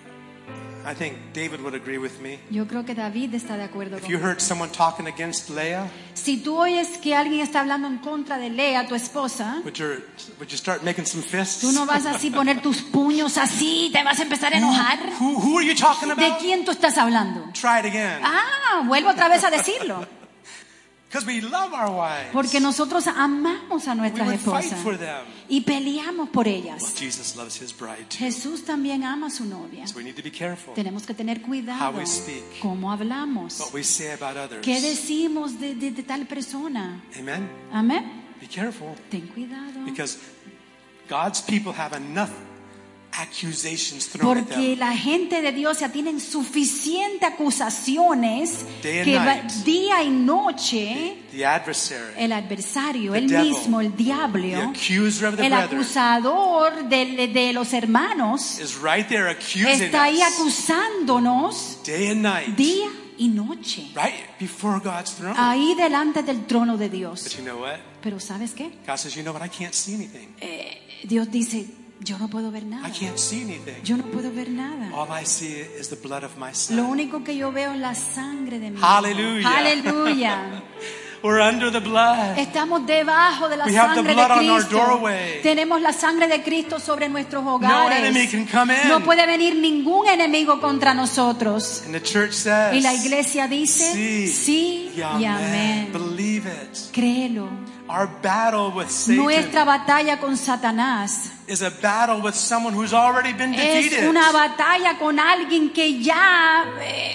I think David would agree with me. Yo creo que David está de acuerdo If con you heard someone talking against Leah, Si tú oyes que alguien está hablando en contra de Lea, tu esposa, would you start making some fists? tú no vas así a poner tus puños así, te vas a empezar a enojar. Who are you talking ¿De about? quién tú estás hablando? Try it again. Vuelvo otra vez a decirlo. Because we love our wives. Porque nosotros amamos a We nuestras would fight esposas for them. y peleamos por Well, ellas. Jesus loves his bride too. Jesús también ama a su novia. So we need to be careful Tenemos que tener cuidado How we speak. cómo hablamos, what we say about others. qué decimos de tal persona. Amen. Amén. Be careful Ten cuidado. because God's people have enough accusations thrown at Porque them. la gente de Dios ya tienen suficientes acusaciones Day and que night. día y noche The adversary, el adversario, The el devil, mismo, el the diablo, accuser of the el brethren, acusador de los hermanos, is right there accusing está ahí us acusándonos day and night, día y noche, right before God's throne. ahí delante del trono de But Dios. you know what? Pero ¿sabes qué? God says, you know what? I can't see anything. Dios dice, yo no puedo ver I nada. can't see anything. Yo no puedo ver nada. All I see is the blood of my Lo son. único que yo veo es la sangre de mi hijo. Hallelujah. Aleluya. We're under the blood. Estamos debajo de la We have the sangre blood de on our Cristo. doorway. Tenemos la sangre de Cristo sobre nuestros No enemy hogares. can come in. No puede venir ningún enemigo contra nosotros. And the church says, Y la iglesia dice, sí y y amén. Believe it. Créelo. Our battle with Satan Nuestra batalla con Satanás is a battle with someone who's already been es defeated. una batalla con alguien que ya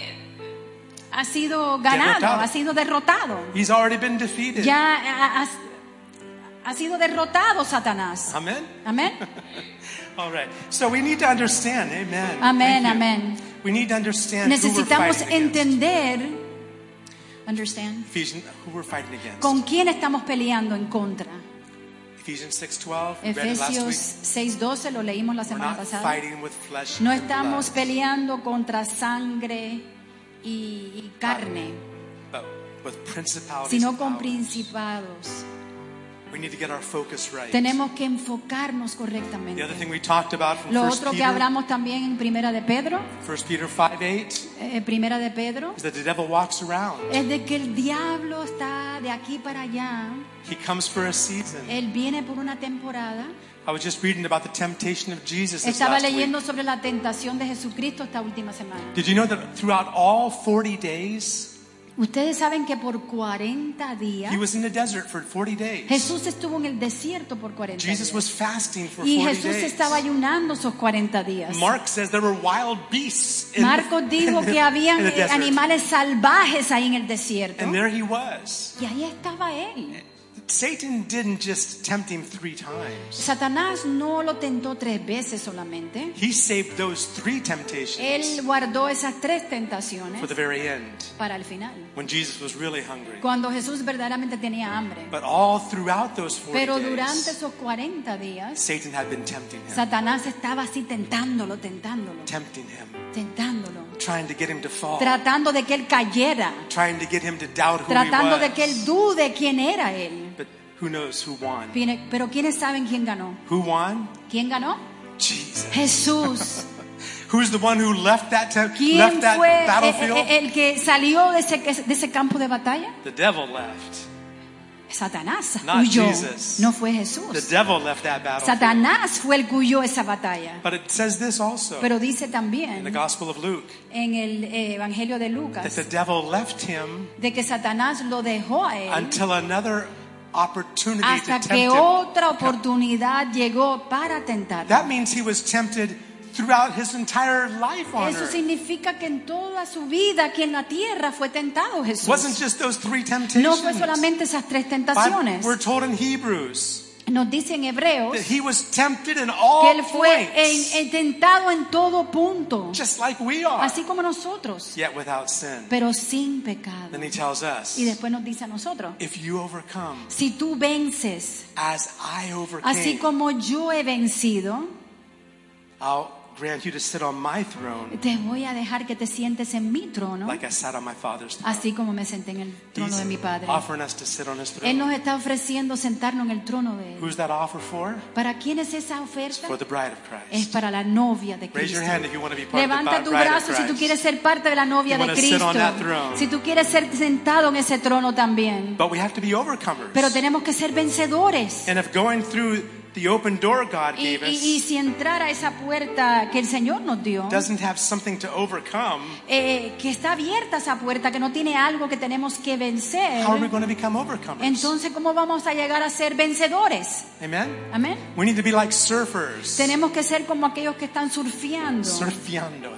ha sido ganado, Derrotado. ha sido derrotado. He's already been defeated. Ya ha sido derrotado Satanás. Amen? Amén. All right. So we need to understand. Amen. Amén, Thank you. amén. We need to understand Necesitamos who we're fighting against. entender, understand, Ephesians, who we're fighting against. con quién estamos peleando en contra. Ephesians 6:12. We read it last Efesios week. 6:12 lo leímos la We're semana not pasada. fighting with flesh No and estamos blood, peleando contra sangre y carne, but with principalities sino and con powers. principados. We need to get our focus right. Tenemos que enfocarnos The other thing correctamente. we talked about from Lo 1 otro que Peter, hablamos también en Primera de Pedro, 1 Peter 5:8, Primera de Pedro, is that the devil walks around. es de que el diablo está de aquí para allá. He comes for a season. Él viene por una temporada. I was just reading about the temptation of Jesus this Estaba last week. leyendo sobre la tentación de Jesucristo esta última semana. Did you know that throughout all 40 days, Ustedes saben que por 40 días he was in the desert for 40 days. Jesús estuvo en el desierto por 40 Jesus días. was fasting for Y 40 Jesús days. estaba ayunando esos 40 días. Mark says there were wild beasts in, Marcos dijo que habían in the desert. animales salvajes ahí en el desierto. And there he was. Y ahí estaba él. Satan didn't just tempt him 3 times. Satanás no lo tentó 3 veces solamente. He saved those 3 Él temptations guardó esas 3 tentaciones for the very end, para el final, when Jesus was really hungry. cuando Jesús verdaderamente tenía hambre. But all throughout those 40 Pero durante days, esos 40 días, Satan had been tempting him, Satanás estaba así tentándolo, tempting him, trying to get him to fall, tratando de que él cayera, trying to get him to doubt who tratando he de was. que él dude quién era él. But who knows who won? Pero ¿quiénes saben quién ganó? Who won? ¿Quién ganó? Jesus. Jesús. Who's the one who left that ¿Quién fue battlefield? el que salió de ese campo de batalla? The devil left. Satanás Not huyó, Jesus. no fue The Jesús. devil left that battlefield. Satanás fue el que huyó esa batalla. But it says this also Pero dice in the también Gospel of Luke, en el Evangelio de that the Lucas devil left him de que Satanás lo dejó a él until another opportunity to hasta tempt que him. otra oportunidad llegó para tentarlo. That means he was tempted throughout his entire life on Eso earth. significa que en toda su vida aquí en la tierra fue tentado It wasn't Jesús. just those 3 No temptations. fue solamente esas 3 But tentaciones. we're told in Hebrews Nos dice en Hebreos that he was tempted in que all él fue points, tentado en todo punto, just like we are, así como nosotros, yet without sin. pero sin pecado. Then he tells us, Y después nos dice a nosotros, if you overcome si tú vences, as I así overcame, como yo he vencido, I'll grant you to sit on my throne te voy a dejar que te sientes en mi trono, like I sat on my Father's throne. así como me senté en el trono de mi He's Padre. offering us to sit on his Él throne. nos está ofreciendo sentarnos en el trono de Él. Who's that offer for? ¿Para quién es esa oferta? For the bride of Es Christ. para la novia de Raise your Cristo. hand if you want to be part Levanta of tu the bride of brazo si tú Christ. quieres ser parte de la novia You de wanna sit Cristo. on that throne. Si tú quieres ser sentado en ese trono también. But we have to be overcomers. Pero tenemos que ser vencedores. And if going through the open door God Y gave us si entrar a esa puerta que el Señor nos dio, doesn't have something to overcome, que está abierta esa puerta, que no tiene algo que tenemos que vencer, how are we going to become overcomers? entonces ¿cómo vamos a llegar a ser vencedores? Amen? Amén. We need to be like surfers. Tenemos que ser como aquellos que están surfeando. Surfeando.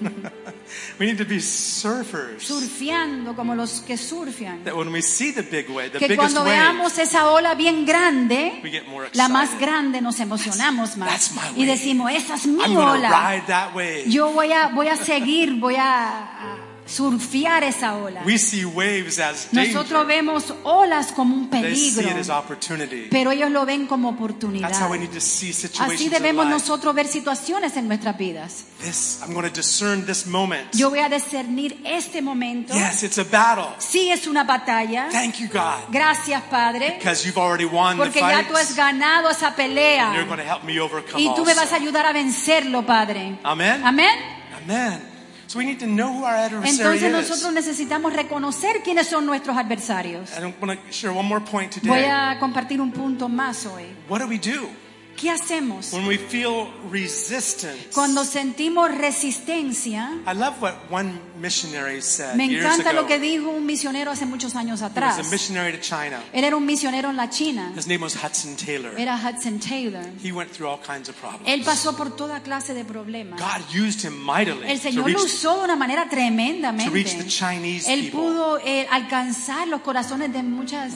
We need to be surfers. Surfeando como los que surfean. That when we see the big wave, the Que biggest cuando wave, veamos esa ola bien grande, we get more la más excited. grande, nos emocionamos That's más. my Y wave. decimos, esa es mi I'm going to ola. ride that wave. Yo voy a seguir, voy a surfear esa ola. We see waves as Nosotros danger. vemos olas como un They see peligro, it as opportunity. pero ellos lo ven como That's oportunidad. how we need to see situations Así in debemos life. nosotros ver situaciones en nuestras vidas. I'm going to discern this moment. Yo voy a discernir este momento. Yes, it's a battle. Sí es una batalla. Thank you, God, Gracias, Padre, because you've already won the porque ya fight. tú has ganado esa And you're pelea. going to help me overcome Y tú me vas a also. ayudar a vencerlo, Padre. Amen? Amén. Amen. So we need to know who our adversary Entonces is. nosotros necesitamos reconocer quiénes son nuestros adversarios. And I want to share one more point Voy today. a compartir un punto más hoy. What do we do? ¿Qué hacemos? When we feel resistance. Cuando sentimos resistencia. I love what one missionary said Me years encanta ago. lo que dijo un misionero hace muchos años He was atrás. a missionary to China. Él era un misionero en la China. His name was Hudson Taylor. Era Hudson Taylor. He went through all kinds of problems. Él pasó por toda clase de problemas. God used him mightily El to Señor lo reach, usó de una manera to tremendamente. reach the Chinese Él people. pudo alcanzar los corazones de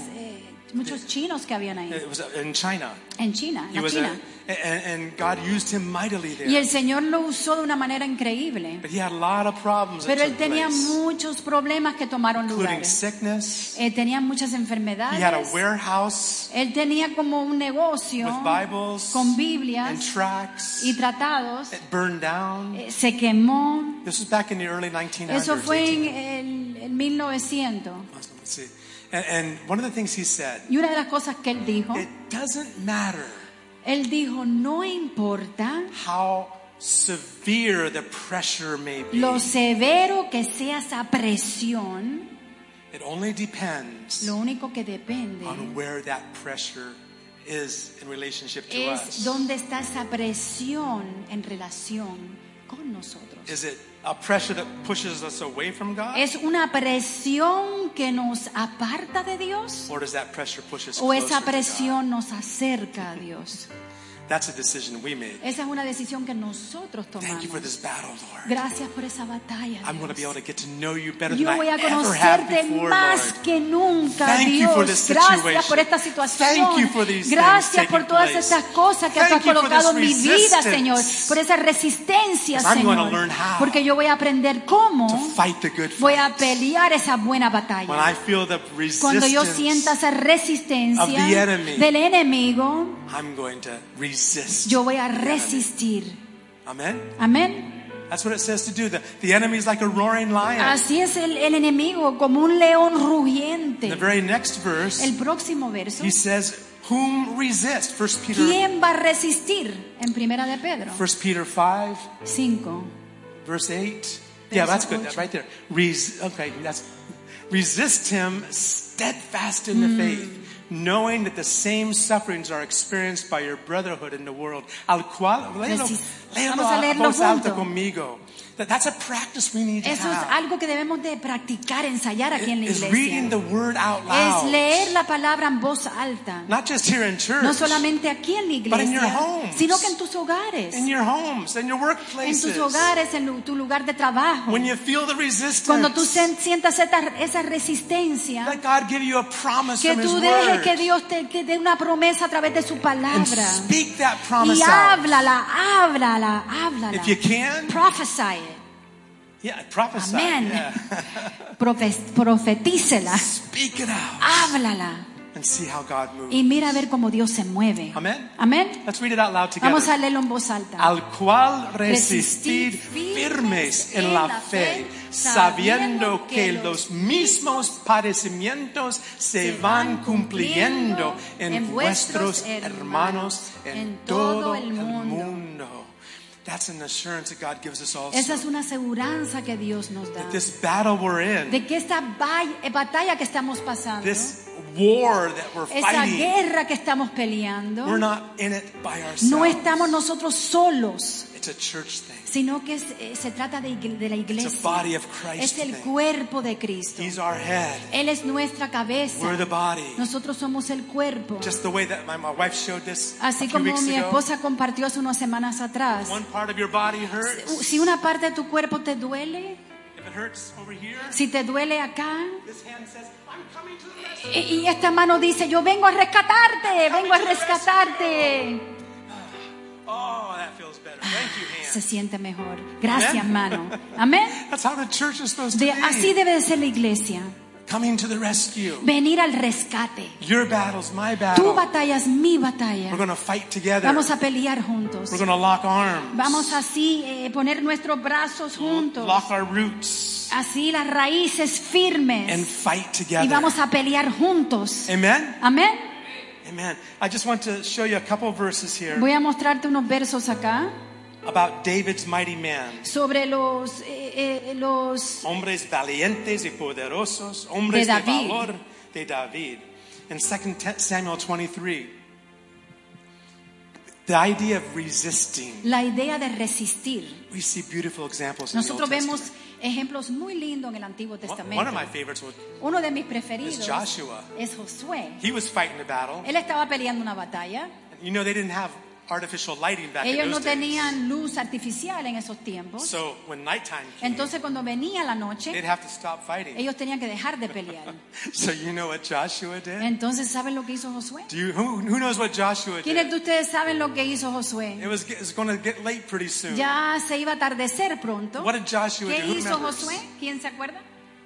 muchos chinos que habían ahí. It was in China. En China, en He la was China. and God used him mightily there. Y el Señor lo usó de una manera increíble. But he had a lot of problems that Pero él took tenía place, muchos problemas que tomaron including lugar. sickness. Tenía muchas He had a enfermedades. warehouse Él tenía como un negocio with Bibles con and Biblias tracts. y tratados. It burned down. Se quemó. This was back in the early 1900s. Eso fue 1800s. en el 1900. Let's see. And one of the things he said, Y una de las cosas que él dijo, it doesn't matter él dijo, no importa how severe the pressure may be. lo severo que sea esa presión, It only depends lo único que depende on where that pressure is in relationship to es us. dónde está esa presión en relación con nosotros. Is it a pressure that pushes us away from God? ¿Es una presión que nos aparta de Dios? Or does that pressure push us ¿O closer esa to presión nos acerca a Dios? God? That's a decision we made. Esa es una decisión que nosotros Thank tomamos. you for this battle, Lord. Gracias por esa batalla, I'm going to be Dios. able to get to know you better Yo than voy I a ever have conocerte before, más Lord. que nunca, Thank you for Dios. this Gracias situation. por esta situación. Thank you for these Gracias things por taking todas place. estas cosas que tú has Thank you for colocado en this mi vida, resistance. Señor. Por esa resistencia, Because I'm going to Señor. learn how Porque yo voy a aprender cómo to fight the good voy a fight. pelear esa buena When batalla. I feel the Cuando yo resistance, sienta esa of the resistencia enemy, del enemigo, I'm going to resist. yo voy a the enemy. resistir. Amen? Amén. That's what it says to do. The enemy is like a roaring lion. Así es el enemigo, como un león In rugiente. the very next verse, El próximo verso. he says, whom resist? 1 Peter, ¿Quién va a resistir? En Primera de Pedro 1 Peter 5, 5. verse 8. Yeah, that's good. That's 8. right there. Resist him steadfast in the faith, knowing that the same sufferings are experienced by your brotherhood in the world. Al cual, léelo Vamos a a leerlo voz alta junto. conmigo. That's a practice we need to Eso es have. algo que debemos de practicar, ensayar aquí en la Is reading the iglesia. word out Es loud. leer la palabra en voz alta. Not just here in church. No solamente aquí en la But in your iglesia, homes. sino que en tus hogares. In your homes, in your En workplaces. tus hogares, en tu lugar de trabajo. When you feel the resistance. Cuando tú sientas esa resistencia, Let God give you a promise que from His tú dejes word. que Dios te dé una promesa a través de su And palabra. speak that Y promise out. háblala. If you can. Prophesy it. Yeah, prophesy. Amén. Yeah. Profetícela. Speak it out. Háblala. And see how God moves. Y mira a ver cómo Dios se mueve. Amén. Amén. Let's read it out loud together. Vamos a leerlo en voz alta. Al cual resistir firmes en la fe, sabiendo que los mismos padecimientos se van cumpliendo en vuestros hermanos en todo el mundo. That's an assurance that God gives us also. Esa es una aseguranza que Dios nos da. This battle we're in, De que esta batalla que estamos pasando, this war that we're esa fighting, guerra que estamos peleando, we're not in it by ourselves. no estamos nosotros solos, It's a church thing. sino que se trata de la iglesia. It's a body of Christ Es el thing. cuerpo de Cristo. He's our head. Él es nuestra cabeza. We're the body. Nosotros somos el cuerpo. Just the way that my wife showed this a Así few como weeks mi ago. esposa compartió hace unas semanas atrás. One part of your body hurts. Si una parte de tu cuerpo te duele, If it hurts over here, si te duele acá, this hand says, I'm coming to the rescue. y esta mano dice, yo vengo a rescatarte, vengo a rescatarte. Oh, that feels better. Thank you, Se hand. siente mejor. Gracias, Amen. mano. Amén. That's how the church is supposed to be. Así debe de ser la iglesia. Coming to the rescue. Venir al rescate. Your battle's my Tu battle. batalla es mi batalla. We're going to fight together. Vamos a pelear juntos. We're going to lock arms. Vamos así poner nuestros brazos juntos. Lock our roots Así las raíces firmes. and fight Y together. vamos a pelear juntos. Amen? Amén. Amen. I just want to show you a couple verses here Voy a mostrarte unos versos acá about David's mighty man. sobre los Hombres valientes y poderosos, hombres De de David. valor de David. In 2 Samuel 23, The idea of resisting. La idea de resistir. We see beautiful examples in the Old Nosotros vemos Testament. ejemplos muy lindos en el Antiguo One Testamento. of my favorites was Uno de mis preferidos is Joshua. es Josué. He was fighting a battle. Él estaba peleando una batalla. You know, they didn't have artificial lighting back in Ellos no those days. tenían luz artificial en esos tiempos. So when nighttime came, Entonces cuando venía la they'd noche, have to stop fighting. ellos tenían que dejar de pelear. So you know what Joshua did? Entonces, ¿saben lo que hizo Josué? Who knows what Joshua ¿Quiénes did? de ustedes saben lo que hizo Josué? It was going to get late pretty soon. Ya se iba a atardecer pronto. What did Joshua ¿Qué do? Who hizo remembers? Josué? ¿Quién se acuerda?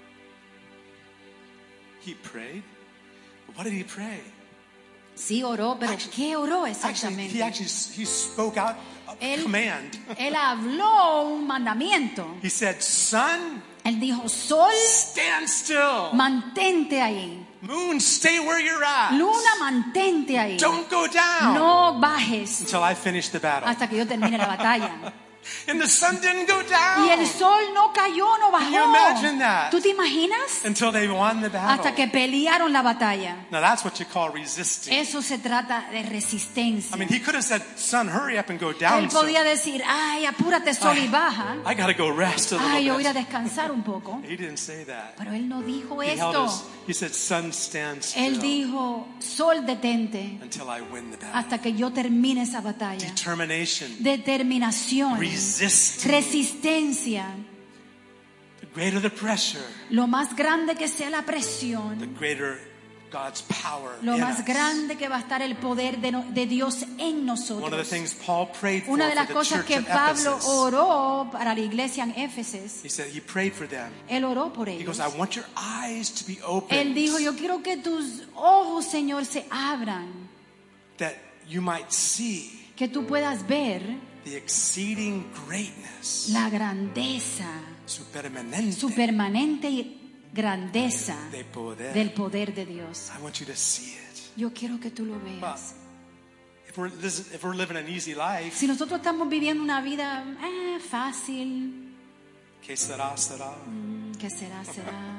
He prayed. But what did he pray? Sí, oró, pero ¿qué oró He exactamente? spoke out a Él- command. Él habló un mandamiento. He said, "Sun, Él dijo, sol, stand still. mantente ahí. Moon, stay where you're at. Luna, mantente ahí. Don't go down No bajes until I finish the battle." hasta que yo termine la batalla. And the sun didn't go down Y el sol no cayó, no Can you imagine bajó. that? ¿Tú te imaginas? until they won the battle. Hasta que pelearon la batalla. Now that's what you call resisting. Eso se trata de resistencia. I mean, he could have said, "Son, hurry up and go down." Él podía decir, ay, apúrate sol y baja. I got to go rest a Ay, yo voy a ir a little bit. descansar un poco. He didn't say that. Pero él no dijo He held esto. he said, "Sun, stand Él still dijo, sol, detente until I win the battle." hasta que yo termine esa batalla. Determination, Determinación, resisting. resistencia. The greater the pressure, Lo más grande que sea la the presión, greater God's power lo in más us. grande que va a estar el poder de Dios en One of the nosotros. things Paul prayed for Una de las the cosas church que of Pablo Ephesus. oró para la iglesia en Éfeso, He said he prayed for them. él oró por He ellos. goes, "I want your eyes to be open, Él dijo, yo quiero que tus ojos, Señor, se abran, that you might see que tú puedas ver the exceeding greatness, la grandeza, su permanente su permanente grandeza de poder. del poder de Dios. I want you to see it. Yo quiero que tú lo veas. If we're living an easy life, Si nosotros estamos viviendo una vida fácil, que será, será. ¿qué será? Será.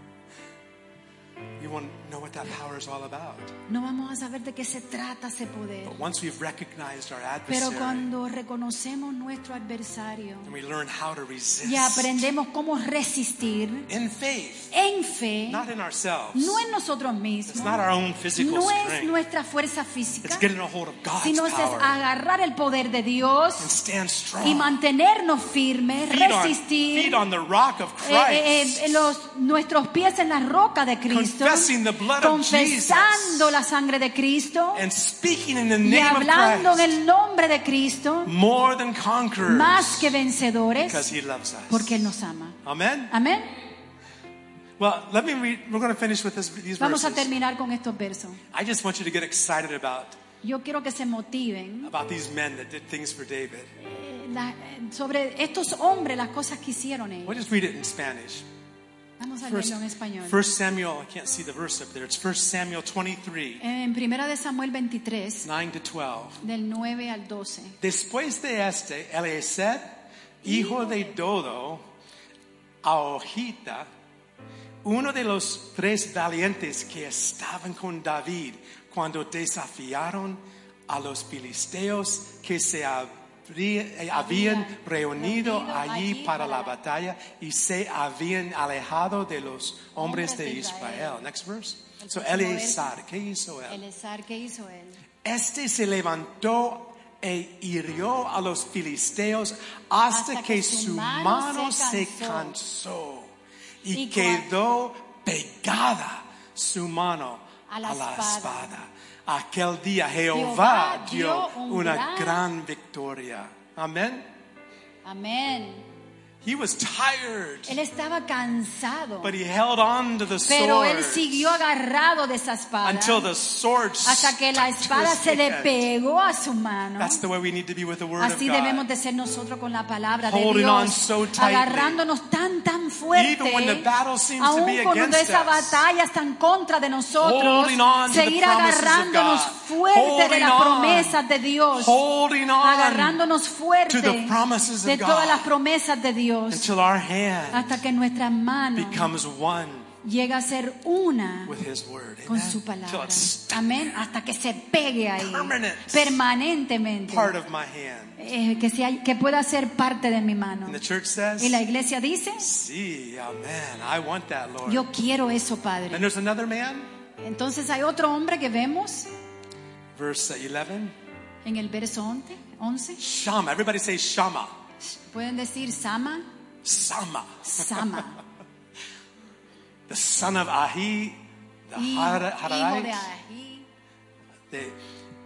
You want to know what that power is all about. No vamos a saber de qué se trata ese poder. But once we've recognized our Pero adversary cuando reconocemos nuestro adversario and we learn how to resist y aprendemos cómo resistir in faith, en fe, not in ourselves. no en nosotros mismos, It's not our own physical no es strength. nuestra fuerza física, It's getting a hold of God's sino es power agarrar el poder de Dios and stand strong. y mantenernos firmes, resistir, feet on the rock of Christ. nuestros pies en la roca de Cristo, Confessing the blood of confesando Jesus. la sangre de Cristo And speaking in the y name of hablando en Christ. el nombre de Cristo, More than conquerors. más que vencedores, Because he loves us. porque Él nos ama. Amen. Amén. Well, let me read. We're going to finish with these Vamos a verses. terminar con estos versos. I just want you to get excited Yo quiero que se motiven about these men that did things for David. sobre estos hombres, las cosas que hicieron ellos. We'll just read it in Spanish. Vamos a First, leerlo en español. 1 Samuel, I can't see the verse up there. It's 1 Samuel 23, En Primera de Samuel 23, 9 to 12. del 9 al 12. Después de este, Eliezer, hijo de Dodo, Ahojita, uno de los 3 valientes que estaban con David cuando desafiaron a los filisteos que se habían reunido allí para la batalla y se habían alejado de los hombres de Israel. Next verse. So Eliezer, ¿qué hizo él? Eliezer, ¿qué hizo él? Este se levantó e hirió a los filisteos hasta que su mano se cansó y quedó pegada su mano a la espada. Aquel día Jehová dio una gran victoria. Amén. Amén. He was tired, Él estaba cansado, but he held on to the pero él sword siguió agarrado de esa espada until the sword hasta que la stuck to espada his se le hand. pegó a su mano. That's the way we need to be with the word Así of debemos God. de ser nosotros con la palabra de Holding on Dios, so tightly. agarrándonos tan fuerte, Even when the battle seems to be aun cuando against esa us. batalla está en contra de nosotros, Holding on to the seguir promises of agarrándonos God. fuerte de las Holding on. promesas de Dios, Holding on agarrándonos fuerte to the promises of de todas God. las promesas de Dios, until our hand hasta que nuestras manos becomes one llega a ser una with His Word. con Amen. su Till palabra. it's stuck Amén. Hasta que se pegue ahí. Permanent. Permanentemente. part of my hand. Que pueda ser parte de mi mano. And the church says, Y la iglesia dice, see, amen. I want that, Lord. yo quiero eso, Padre. And there's another man, Entonces hay otro hombre que vemos verse 11. en el verso 11. Shama. Everybody say Shama. Pueden decir Sama. Sama. Sama. The son of Ahi, the Hijo de Hararite, Ahi. de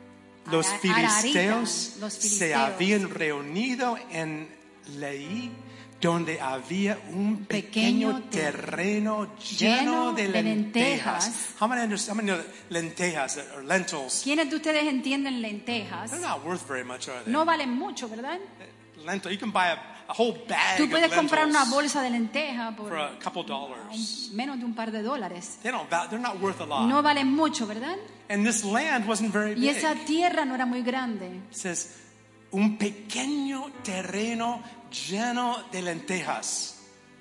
los Ararita, filisteos los se filisteos. habían reunido en Leí, donde había un pequeño terreno lleno de lentejas. How many know lentejas or lentils? ¿Quiénes de ustedes entienden lentejas? They're not worth very much, are they? No valen mucho, ¿verdad? Lentil, you can buy a whole bag Tú of puedes comprar una lentils bolsa de lentejas por for a couple dollars. menos de un par de dólares. They're not worth a lot. No valen mucho, ¿verdad? And this land wasn't very Y big. esa tierra no era muy grande. It says, un pequeño terreno lleno de lentejas.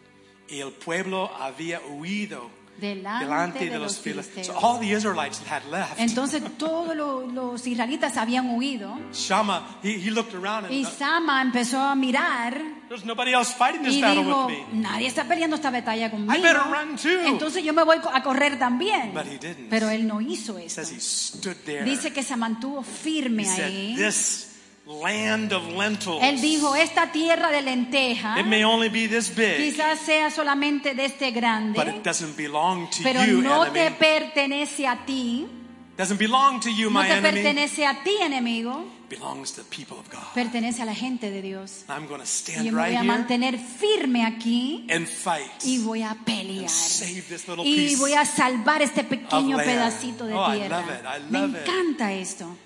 Y el pueblo había huido delante de los filisteos. So all the Israelites had left. Entonces todos los israelitas habían huido. Shammah, he looked around Y and Sama empezó a mirar there's nobody else fighting this y battle dijo, with me. nadie está peleando esta batalla conmigo. I better run too. Entonces yo me voy a correr también. But he didn't. Pero él no hizo It eso. says he stood there. Dice que se mantuvo firme He said, ahí. this land of lentils, Él dijo, esta tierra de lenteja it may only be this big, quizás sea solamente de este grande, but it doesn't belong to pero you, no enemy. te pertenece a ti, Doesn't belong to you, no my te enemy. pertenece a ti, enemigo, Belongs to the people of God. pertenece a la gente de Dios. I'm going to Y stand yo me voy right a here mantener firme aquí and fight y voy a pelear. and save this little Y piece voy a salvar este pequeño of land. pedacito de Oh, I tierra. love it. I Me love it. encanta esto.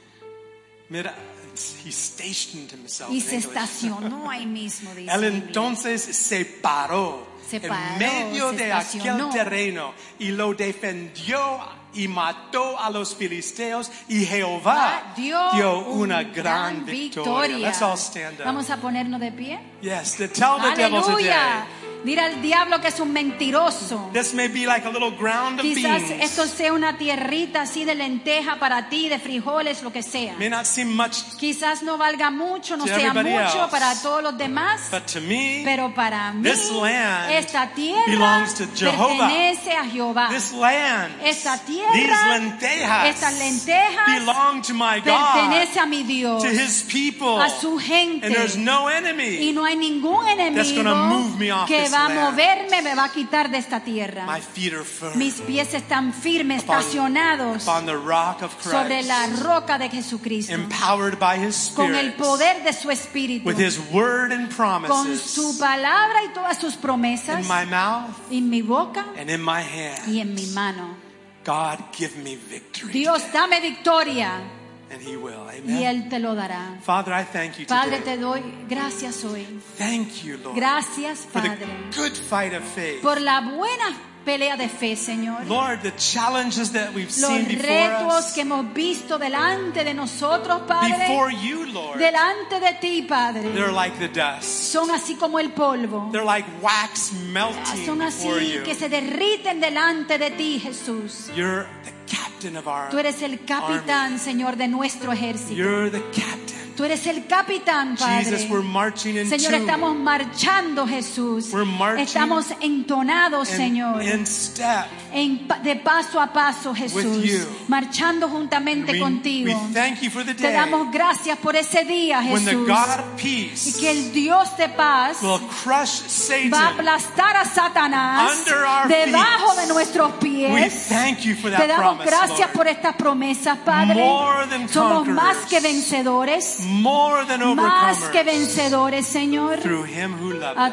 Mira, he stationed himself Y in se English. estacionó ahí mismo, dice. Él en inglés. entonces se paró en medio se de estacionó. aquel terreno y lo defendió y mató a los filisteos y Jehová dio una gran victoria. Let's all stand up. Vamos a ponernos de pie. Yes, to tell the devil Aleluya. today. Dile al diablo que es un mentiroso. This may be like a little ground of Quizás beans. esto sea una tierrita así de lenteja para ti, de frijoles, lo que sea. May not seem much, Quizás no valga mucho, no To sea everybody mucho else. para todos los demás. but to me, Pero para mí, this land esta tierra belongs to Jehovah. pertenece a Jehová. this land, Esta tierra, these lentejas, estas lentejas belong to my God, pertenece a mi Dios, to His people, a su gente. and there's no Y enemy. no hay ningún That's gonna move me enemigo off que this va a land. moverme, me va a quitar de esta tierra. My feet are firm Mis pies están firmes, Upon- estacionados upon the rock of sobre Christ, la roca de Jesucristo, empowered by His con el Spirit, poder de su Espíritu, with His word and con promises su palabra y todas sus promesas in my mouth en mi boca and in my hand. y en mi mano. God, give me victory Dios, today. dame victoria And He will. y Amen. Él te lo dará. Father, I thank you Padre, today. te doy gracias hoy. Thank you, Lord, Gracias, for the Padre, good fight of faith. por la buena pelea de fe, Señor. Lord, the challenges that we've Los seen before retos us, que hemos visto delante de nosotros, Padre, before you, Lord, delante de ti, Padre, they're like the dust. son así como el polvo. They're like wax melting Son before así you. que se derriten delante de ti, Jesús. You're the captain of our Tú eres el capitán, Señor, de nuestro ejército. You're the captain. Tú eres el capitán, Padre. Jesus, we're marching in Señor, tune, estamos marchando, Jesús. We're marching Estamos entonados, Señor, in step. de paso a paso, Jesús, With you. marchando juntamente We contigo. thank you for the Te day damos gracias por ese día, when the Jesús. God of Y peace que el Dios de paz will crush va a Satan. aplastar a Satanás Under our debajo feet. de nuestros We pies. thank you for Te that damos promise, gracias Lord. por estas promesas, Padre. More than Somos más conquerors. que vencedores. More than Más que overcomers vencedores, Señor. through Him who loved A us.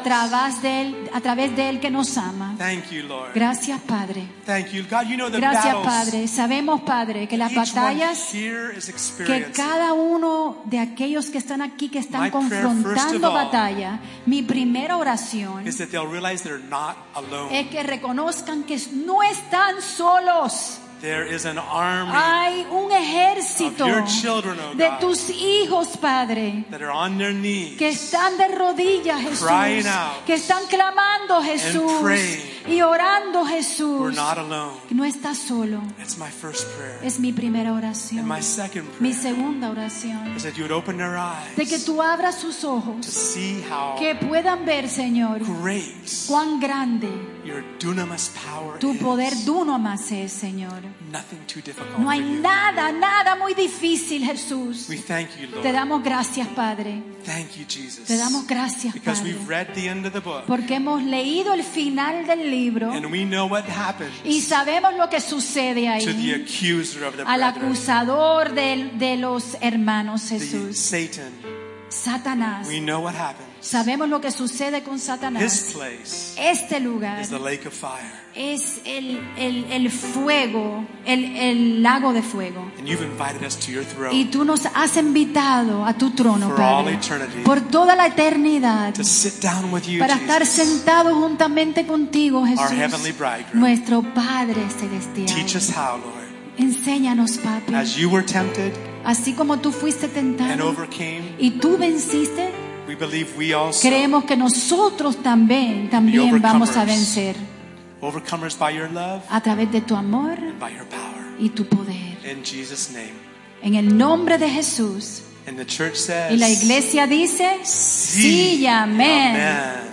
través de Él que nos ama. Thank you, Lord. Gracias, Padre. Thank you. God, you know the Gracias, battles Padre. Sabemos, Padre, que las each one batallas here is que experiencing. cada uno de aquellos que están aquí, que están My prayer, first confrontando of all, batalla, mi primera oración is that they'll realize they're not alone. es que reconozcan que no están solos. There is an army Hay un ejército of your children, oh de God, tus hijos, Padre, that are on their knees que están de rodillas, Jesús, Crying out que están clamando, Jesús, praying Y orando, We're Jesús, not alone. no estás solo. It's my first prayer. Es mi primera And oración. my second Mi prayer segunda oración. is that you would open their De que eyes tú abras sus to ojos. see how Que puedan ver, Señor, great cuán grande your dunamis power tu poder is. dunamis es, Señor. Nothing too difficult No for hay you. nada muy difícil, Jesús. We thank you, Te Lord. damos gracias, Padre. Thank you, Jesus. Te damos gracias, Because Padre. we've read the end of the book Porque hemos leído el final del libro and we know what happens y sabemos lo que sucede to the ahí. accuser of the Al brethren, acusador de los hermanos, the Jesús. Satan. Satanás. We know what happens. Sabemos lo que sucede con His Satanás. place Este lugar is the lake of fire. es el fuego, el lago de fuego. And you've invited us to your throne Y tú nos has invitado a tu trono, For all Padre, eternity. por toda la eternidad, to sit down with you, para estar Jesus. sentados juntamente contigo, Our Jesús, heavenly bridegroom. nuestro Padre celestial. Teach us how, Lord. Enséñanos, papi, As you were tempted así como tú fuiste and tentado overcame, y tú venciste, we believe we also creemos que nosotros también overcomers. vamos a vencer overcomers by your love a través de tu amor and by your power. y tu poder. In Jesus' name. En el nombre de Jesús. And the church says, Y la iglesia dice, sí y amén. Amen.